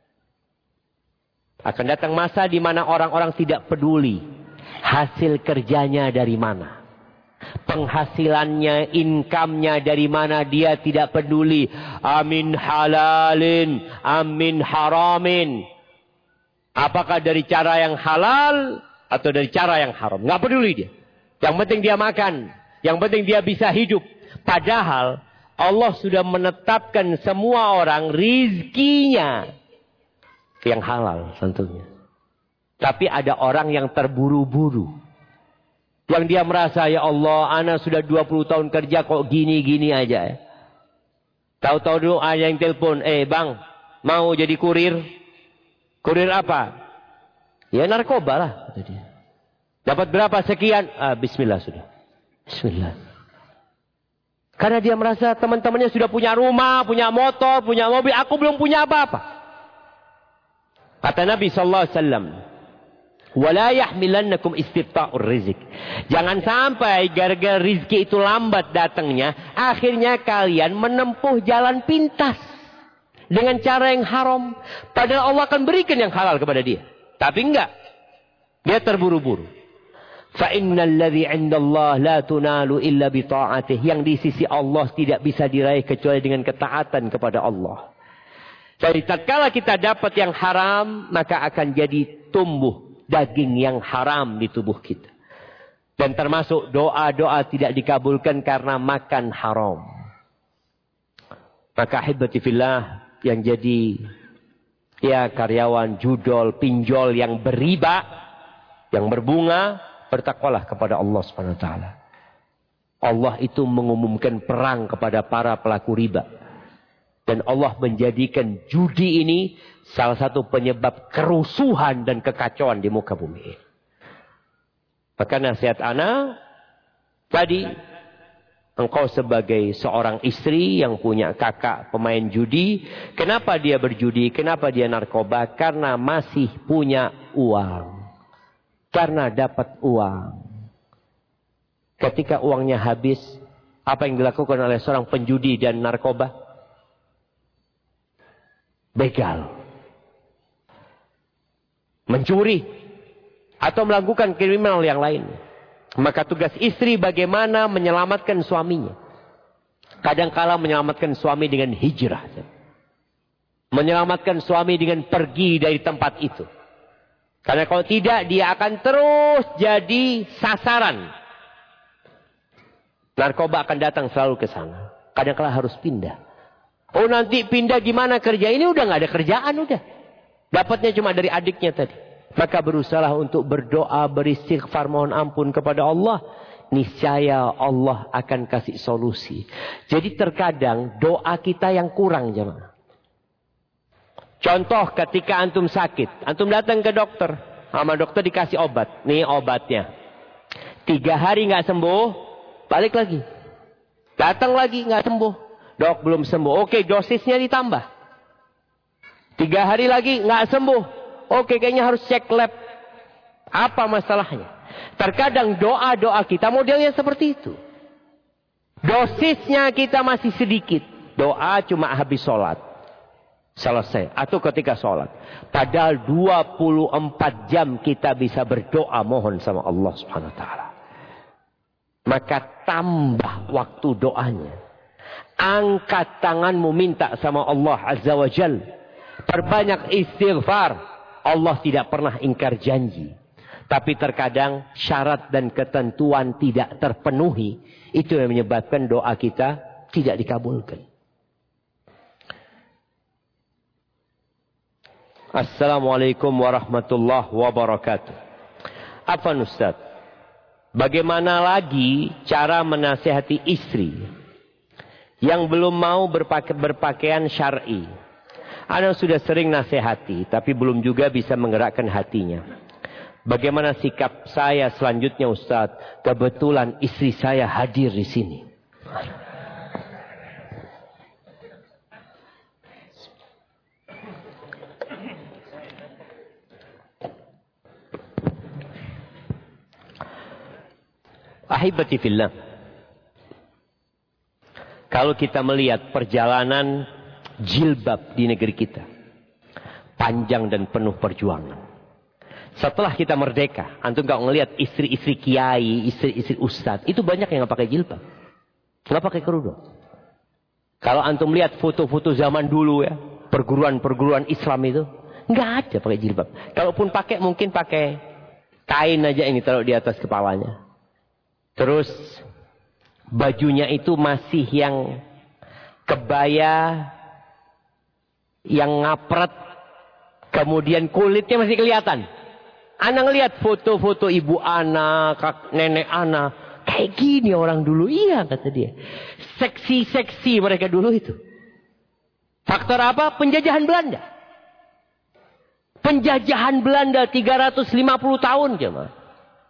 Akan datang masa di mana orang-orang tidak peduli hasil kerjanya dari mana. Penghasilannya, income-nya dari mana, dia tidak peduli. Amin halalin, amin haramin. Apakah dari cara yang halal atau dari cara yang haram. Nggak peduli dia. Yang penting dia makan. Yang penting dia bisa hidup. Padahal Allah sudah menetapkan semua orang rizkinya yang halal tentunya. Tapi ada orang yang terburu-buru. Yang dia merasa, ya Allah, ana sudah dua puluh tahun kerja kok gini-gini aja. Ya. Tahu-tahu dulu ada yang telepon, eh bang, mau jadi kurir? Kurir apa? Ya narkoba lah. Dapat berapa sekian? Ah, bismillah sudah. Bismillah. Karena dia merasa teman-temannya sudah punya rumah, punya motor, punya mobil. Aku belum punya apa-apa. Kata Nabi sallallahu alaihi wasallam, "Wala yahmilannakum istibta'ur rizq." Jangan sampai gara-gara rizki itu lambat datangnya, akhirnya kalian menempuh jalan pintas dengan cara yang haram. Padahal Allah akan berikan yang halal kepada dia. Tapi enggak. Dia terburu-buru. Fa innal ladzi 'indallah la tunalu illa bi ta'atih. Yang di sisi Allah tidak bisa diraih kecuali dengan ketaatan kepada Allah. Jadi tatkala kita dapat yang haram, maka akan jadi tumbuh daging yang haram di tubuh kita. Dan termasuk doa-doa tidak dikabulkan karena makan haram. Maka ahibati fillah, yang jadi Ya karyawan, judol, pinjol yang beriba, yang berbunga, bertakwalah kepada Allah subhanahu wa taala. Allah itu mengumumkan perang kepada para pelaku riba. Dan Allah menjadikan judi ini salah satu penyebab kerusuhan dan kekacauan di muka bumi. Maka nasihat ana tadi, engkau sebagai seorang istri yang punya kakak pemain judi, kenapa dia berjudi? Kenapa dia narkoba? Karena masih punya uang. Karena dapat uang. Ketika uangnya habis, apa yang dilakukan oleh seorang penjudi dan narkoba? Begal, mencuri, atau melakukan kriminal yang lain. Maka tugas istri bagaimana menyelamatkan suaminya. Kadang-kala menyelamatkan suami dengan hijrah. Menyelamatkan suami dengan pergi dari tempat itu. Karena kalau tidak, dia akan terus jadi sasaran. Narkoba akan datang selalu ke sana. Kadang-kala harus pindah. Oh nanti pindah gimana kerja? Ini udah gak ada kerjaan udah. Dapatnya cuma dari adiknya tadi. Maka berusaha untuk berdoa, beristighfar, mohon ampun kepada Allah. Niscaya Allah akan kasih solusi. Jadi terkadang doa kita yang kurang jemaah. Contoh ketika antum sakit. Antum datang ke dokter. Sama dokter dikasih obat. Nih obatnya. Tiga hari gak sembuh. Balik lagi. Datang lagi gak sembuh. Dok belum sembuh. Oke dosisnya ditambah. Tiga hari lagi nggak sembuh. Oke kayaknya harus cek lab. Apa masalahnya? Terkadang doa-doa kita modelnya seperti itu. Dosisnya kita masih sedikit. Doa cuma habis sholat. Selesai. Atau ketika sholat. Padahal dua puluh empat jam kita bisa berdoa mohon sama Allah subhanahu wa taala. Maka tambah waktu doanya. Angkat tanganmu minta sama Allah Azza wa Jal. Perbanyak istighfar. Allah tidak pernah ingkar janji. Tapi terkadang syarat dan ketentuan tidak terpenuhi. Itu yang menyebabkan doa kita tidak dikabulkan. Assalamualaikum warahmatullahi wabarakatuh. Afwan Ustaz, bagaimana lagi cara menasihati istri yang belum mau berpake, berpakaian syar'i? Ana sudah sering nasihati, tapi belum juga bisa menggerakkan hatinya. Bagaimana sikap saya selanjutnya Ustaz? Kebetulan istri saya hadir di sini. Ahibati fillah. Kalau kita melihat perjalanan jilbab di negeri kita. Panjang dan penuh perjuangan. Setelah kita merdeka. Antum kalau ngelihat istri-istri kiai, istri-istri ustadz. Itu banyak yang gak pakai jilbab. Gak pakai kerudung. Kalau antum lihat foto-foto zaman dulu ya. Perguruan-perguruan Islam itu. Gak ada pakai jilbab. Kalaupun pakai mungkin pakai kain aja ini taruh di atas kepalanya. Terus bajunya itu masih yang kebaya yang ngapret, kemudian kulitnya masih kelihatan. Ana ngelihat foto-foto ibu ana, kak, nenek ana, kayak gini orang dulu. Iya kata dia. Seksi-seksi mereka dulu itu. Faktor apa? Penjajahan Belanda. Penjajahan Belanda tiga ratus lima puluh tahun jemaah.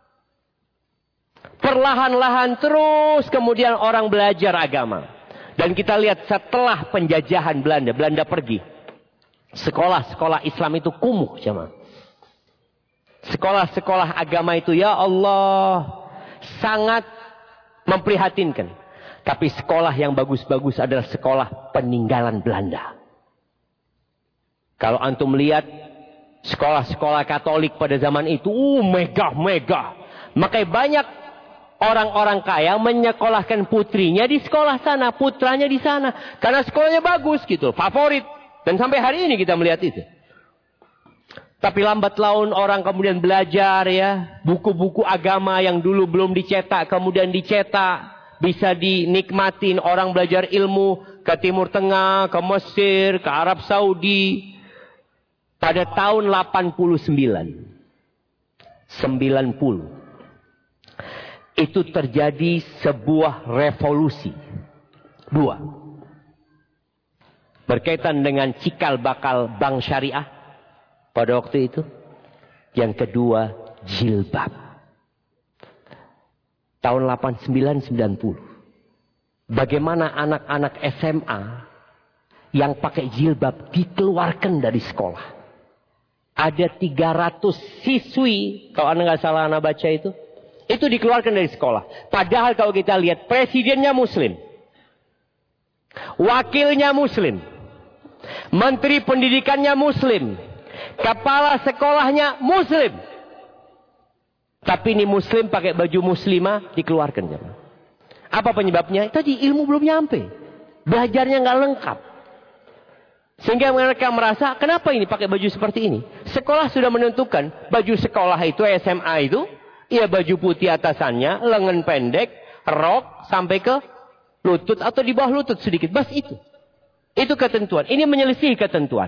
Perlahan-lahan terus kemudian orang belajar agama. Dan kita lihat setelah penjajahan Belanda, Belanda pergi. Sekolah-sekolah Islam itu kumuh jemaah. Sekolah-sekolah agama itu ya Allah sangat memprihatinkan. Tapi sekolah yang bagus-bagus adalah sekolah peninggalan Belanda. Kalau antum melihat sekolah-sekolah Katolik pada zaman itu, uh, megah-megah. Makanya banyak orang-orang kaya menyekolahkan putrinya di sekolah sana, putranya di sana. Karena sekolahnya bagus gitu, favorit. Dan sampai hari ini kita melihat itu. Tapi lambat laun orang kemudian belajar ya. Buku-buku agama yang dulu belum dicetak, kemudian dicetak. Bisa dinikmatin, orang belajar ilmu ke Timur Tengah, ke Mesir, ke Arab Saudi. pada tahun delapan puluh sembilan, sembilan puluh, itu terjadi sebuah revolusi. Dua. Berkaitan dengan cikal bakal bank syariah pada waktu itu. Yang kedua, jilbab. Tahun delapan puluh sembilan sembilan puluh. Bagaimana anak-anak S M A yang pakai jilbab dikeluarkan dari sekolah. Ada tiga ratus siswi, kalau anda nggak salah anda baca itu, itu dikeluarkan dari sekolah. Padahal kalau kita lihat presidennya muslim, wakilnya muslim, menteri pendidikannya muslim, kepala sekolahnya muslim. Tapi ini muslim pakai baju muslimah dikeluarkan. Apa penyebabnya? Tadi ilmu belum nyampe, belajarnya nggak lengkap. Sehingga mereka merasa, kenapa ini pakai baju seperti ini? Sekolah sudah menentukan, baju sekolah itu, S M A itu, ya baju putih atasannya, lengan pendek, rok, sampai ke lutut, atau di bawah lutut sedikit. Bas itu. Itu ketentuan. Ini menyelisih ketentuan.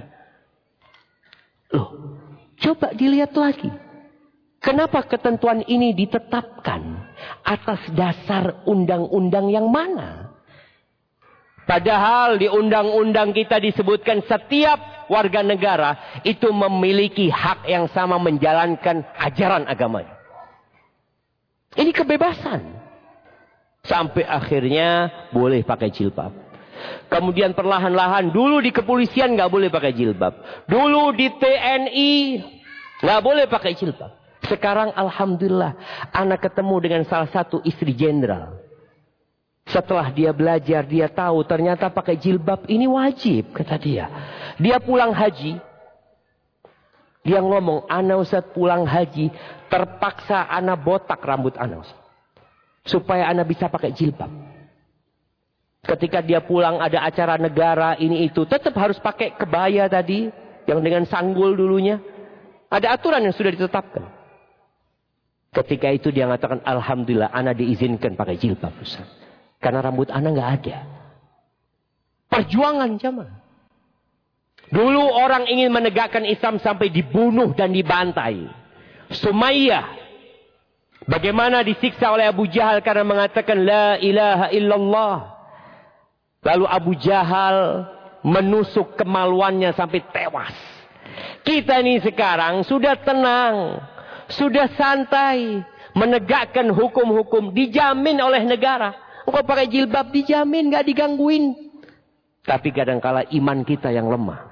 Loh, coba dilihat lagi. Kenapa ketentuan ini ditetapkan? Atas dasar undang-undang yang mana? Padahal di undang-undang kita disebutkan setiap warga negara itu memiliki hak yang sama menjalankan ajaran agamanya. Ini kebebasan. Sampai akhirnya boleh pakai jilbab. Kemudian perlahan-lahan dulu di kepolisian nggak boleh pakai jilbab. Dulu di T N I nggak boleh pakai jilbab. Sekarang alhamdulillah anak ketemu dengan salah satu istri jenderal. Setelah dia belajar, dia tahu ternyata pakai jilbab ini wajib, kata dia. Dia pulang haji. Dia ngomong, ana Ustaz pulang haji, terpaksa ana botak rambut ana Ustaz. Supaya ana bisa pakai jilbab. Ketika dia pulang ada acara negara ini itu, tetap harus pakai kebaya tadi, yang dengan sanggul dulunya. Ada aturan yang sudah ditetapkan. Ketika itu dia mengatakan, alhamdulillah ana diizinkan pakai jilbab Ustaz. Karena rambut anak nggak ada. Perjuangan jamaah. Dulu orang ingin menegakkan Islam sampai dibunuh dan dibantai. Sumayyah. Bagaimana disiksa oleh Abu Jahal karena mengatakan la ilaha illallah. Lalu Abu Jahal menusuk kemaluannya sampai tewas. Kita ini sekarang sudah tenang. Sudah santai. Menegakkan hukum-hukum. Dijamin oleh negara. Engkau pakai jilbab dijamin, gak digangguin. Tapi kadangkala iman kita yang lemah.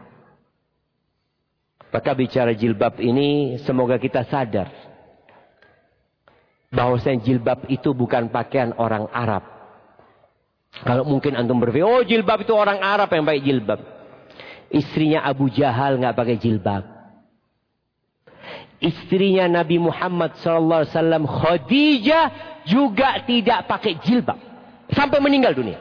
Maka bicara jilbab ini, semoga kita sadar. Bahwasanya jilbab itu bukan pakaian orang Arab. Kalau mungkin antum berpikir, oh jilbab itu orang Arab yang pakai jilbab. Istrinya Abu Jahal gak pakai jilbab. Istrinya Nabi Muhammad shallallahu alaihi wasallam Khadijah juga tidak pakai jilbab. Sampai meninggal dunia.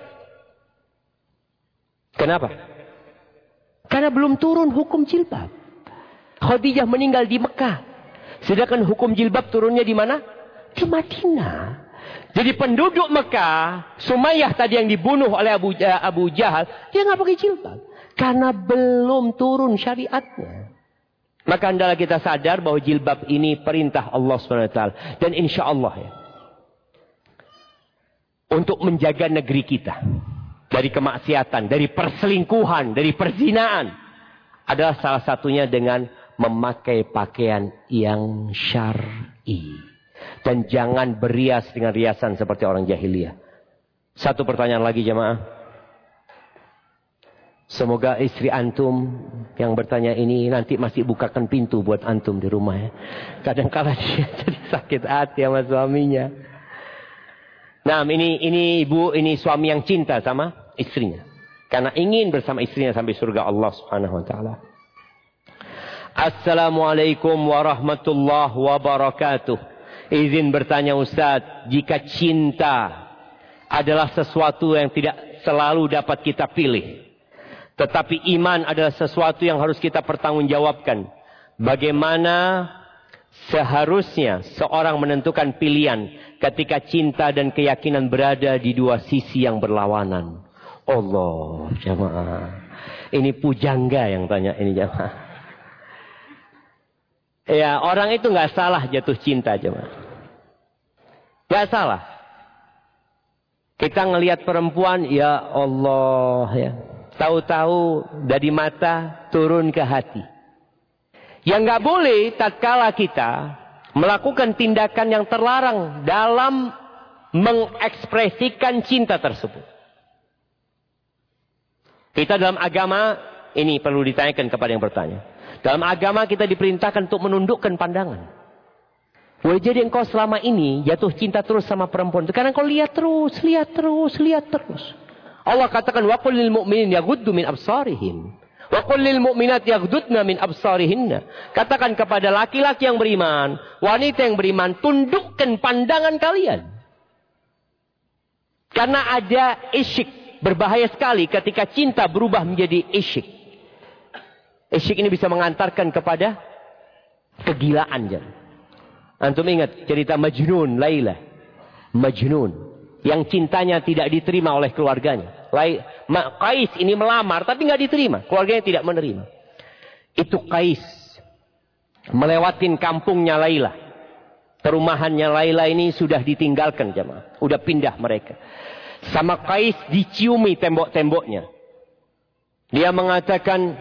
Kenapa? Karena belum turun hukum jilbab. Khadijah meninggal di Mekah. Sedangkan hukum jilbab turunnya di mana? Di Madinah. Jadi penduduk Mekah, Sumayyah tadi yang dibunuh oleh Abu, Abu Jahal, dia nggak pakai jilbab. Karena belum turun syariatnya. Maka hendaklah kita sadar bahwa jilbab ini perintah Allah subhanahu wa taala. Dan insya Allah ya. Untuk menjaga negeri kita. Dari kemaksiatan, dari perselingkuhan, dari perzinaan. Adalah salah satunya dengan memakai pakaian yang syar'i. Dan jangan berias dengan riasan seperti orang jahiliyah. Satu pertanyaan lagi jemaah. Semoga istri antum yang bertanya ini nanti masih bukakan pintu buat antum di rumah ya. Kadang-kadang dia jadi sakit hati sama suaminya. Nah, ini ini ibu, ini suami yang cinta sama istrinya. Karena ingin bersama istrinya sampai surga Allah Subhanahu wa taala. Assalamualaikum warahmatullahi wabarakatuh. Izin bertanya Ustaz, jika cinta adalah sesuatu yang tidak selalu dapat kita pilih, tetapi iman adalah sesuatu yang harus kita pertanggungjawabkan. Bagaimana seharusnya seorang menentukan pilihan ketika cinta dan keyakinan berada di dua sisi yang berlawanan? Allah, jamaah. Ini pujangga yang tanya ini jamaah. Ya, orang itu nggak salah jatuh cinta, jemaah. Nggak salah. Kita ngelihat perempuan, ya Allah, ya. Tahu-tahu dari mata turun ke hati. Yang nggak boleh tatkala kita melakukan tindakan yang terlarang dalam mengekspresikan cinta tersebut. Kita dalam agama, ini perlu ditanyakan kepada yang bertanya. Dalam agama kita diperintahkan untuk menundukkan pandangan. Boleh jadi engkau selama ini jatuh cinta terus sama perempuan. Karena engkau lihat terus, lihat terus, lihat terus. Allah katakan, wa qul lil mu'minin yaghuddu min absarihim. Wa qul lil mu'minat yaghdudna min absarihinna. Katakan kepada laki-laki yang beriman, wanita yang beriman, tundukkan pandangan kalian. Karena ada isyik, berbahaya sekali ketika cinta berubah menjadi isyik. Isyik ini bisa mengantarkan kepada kegilaan. Antum ingat cerita Majnun, Laila. Majnun yang cintanya tidak diterima oleh keluarganya. Qais ini melamar tapi nggak diterima, keluarganya tidak menerima. Itu Qais melewatin kampungnya Laila, perumahannya Laila ini sudah ditinggalkan jemaah, udah pindah mereka. Sama Qais diciumi tembok-temboknya. Dia mengatakan,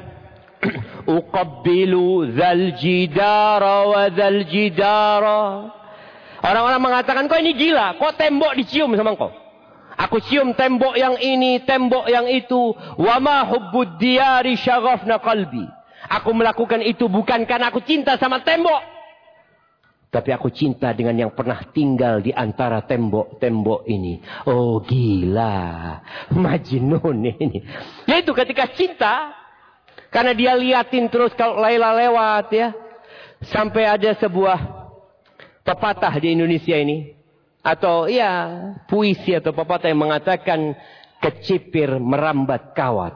uqabbilu dzal jidara wa dzal jidara. Orang-orang mengatakan, kok ini gila, kok tembok dicium sama engkau? Aku cium tembok yang ini, tembok yang itu. Wa ma hubbud diyari syaghafna qalbi. Aku melakukan itu bukan karena aku cinta sama tembok, tapi aku cinta dengan yang pernah tinggal di antara tembok-tembok ini. Oh gila, Majnun ini. Yaitu ketika cinta, karena dia liatin terus kalau Laila lewat ya. Sampai ada sebuah pepatah di Indonesia ini. Atau ya puisi atau pepatah yang mengatakan, kecipir merambat kawat,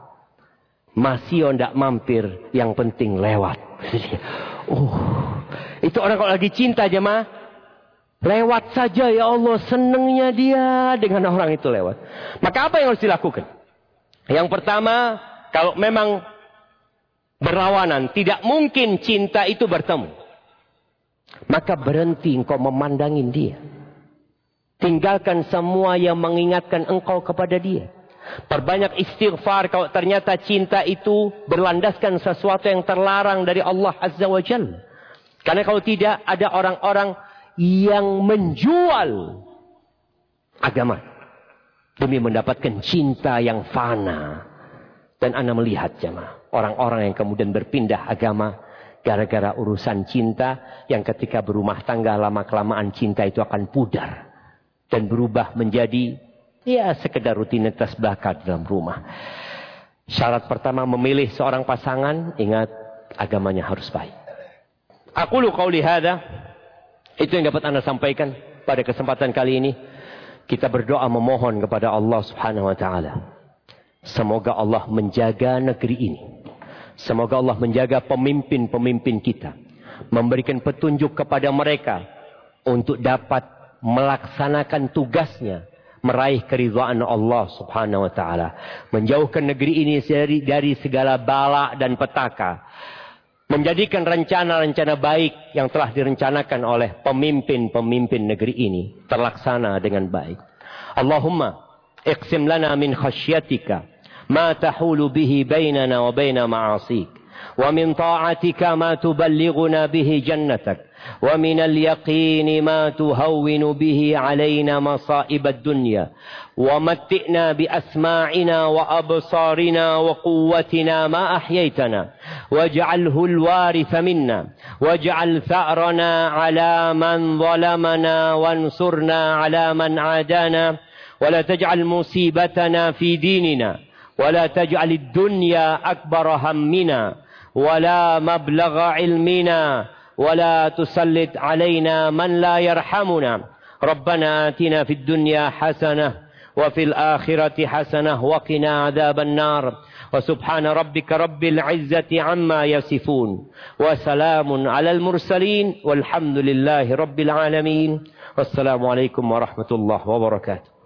masih ndak mampir, yang penting lewat. Oh, itu orang kalau lagi cinta jemaah, lewat saja ya Allah, senengnya dia dengan orang itu lewat. Maka apa yang harus dilakukan? Yang pertama, kalau memang berlawanan, tidak mungkin cinta itu bertemu, maka berhenti engkau memandangin dia. Tinggalkan semua yang mengingatkan engkau kepada dia. Perbanyak istighfar kalau ternyata cinta itu berlandaskan sesuatu yang terlarang dari Allah Azza wa Jalla. Karena kalau tidak, ada orang-orang yang menjual agama demi mendapatkan cinta yang fana. Dan Anda melihat jemaah, orang-orang yang kemudian berpindah agama gara-gara urusan cinta, yang ketika berumah tangga lama-kelamaan cinta itu akan pudar dan berubah menjadi ya sekedar rutinitas belaka dalam rumah. Syarat pertama memilih seorang pasangan, ingat agamanya harus baik. Aqulu qauli hadza, itu yang dapat Anda sampaikan pada kesempatan kali ini. Kita berdoa memohon kepada Allah Subhanahu wa taala. Semoga Allah menjaga negeri ini. Semoga Allah menjaga pemimpin-pemimpin kita, memberikan petunjuk kepada mereka untuk dapat melaksanakan tugasnya, meraih keridhaan Allah Subhanahu wa taala, menjauhkan negeri ini dari, dari segala bala dan petaka, menjadikan rencana-rencana baik yang telah direncanakan oleh pemimpin-pemimpin negeri ini terlaksana dengan baik. Allahumma iqsim lana min khasyatika ma tahulu bihi bainana wa baina ma'asik, wa min ta'atika ma tuballighuna bihi jannatak, ومن اليقين ما تهون به علينا مصائب الدنيا ومتئنا بأسماعنا وأبصارنا وقوتنا ما أحييتنا واجعله الوارث منا واجعل ثأرنا على من ظلمنا وانصرنا على من عادانا ولا تجعل مصيبتنا في ديننا ولا تجعل الدنيا أكبر همنا ولا مبلغ علمنا ولا تسلط علينا من لا يرحمنا ربنا آتنا في الدنيا حسنة وفي الآخرة حسنة وقنا عذاب النار وسبحان ربك رب العزة عما يصفون وسلام على المرسلين والحمد لله رب العالمين والسلام عليكم ورحمة الله وبركاته.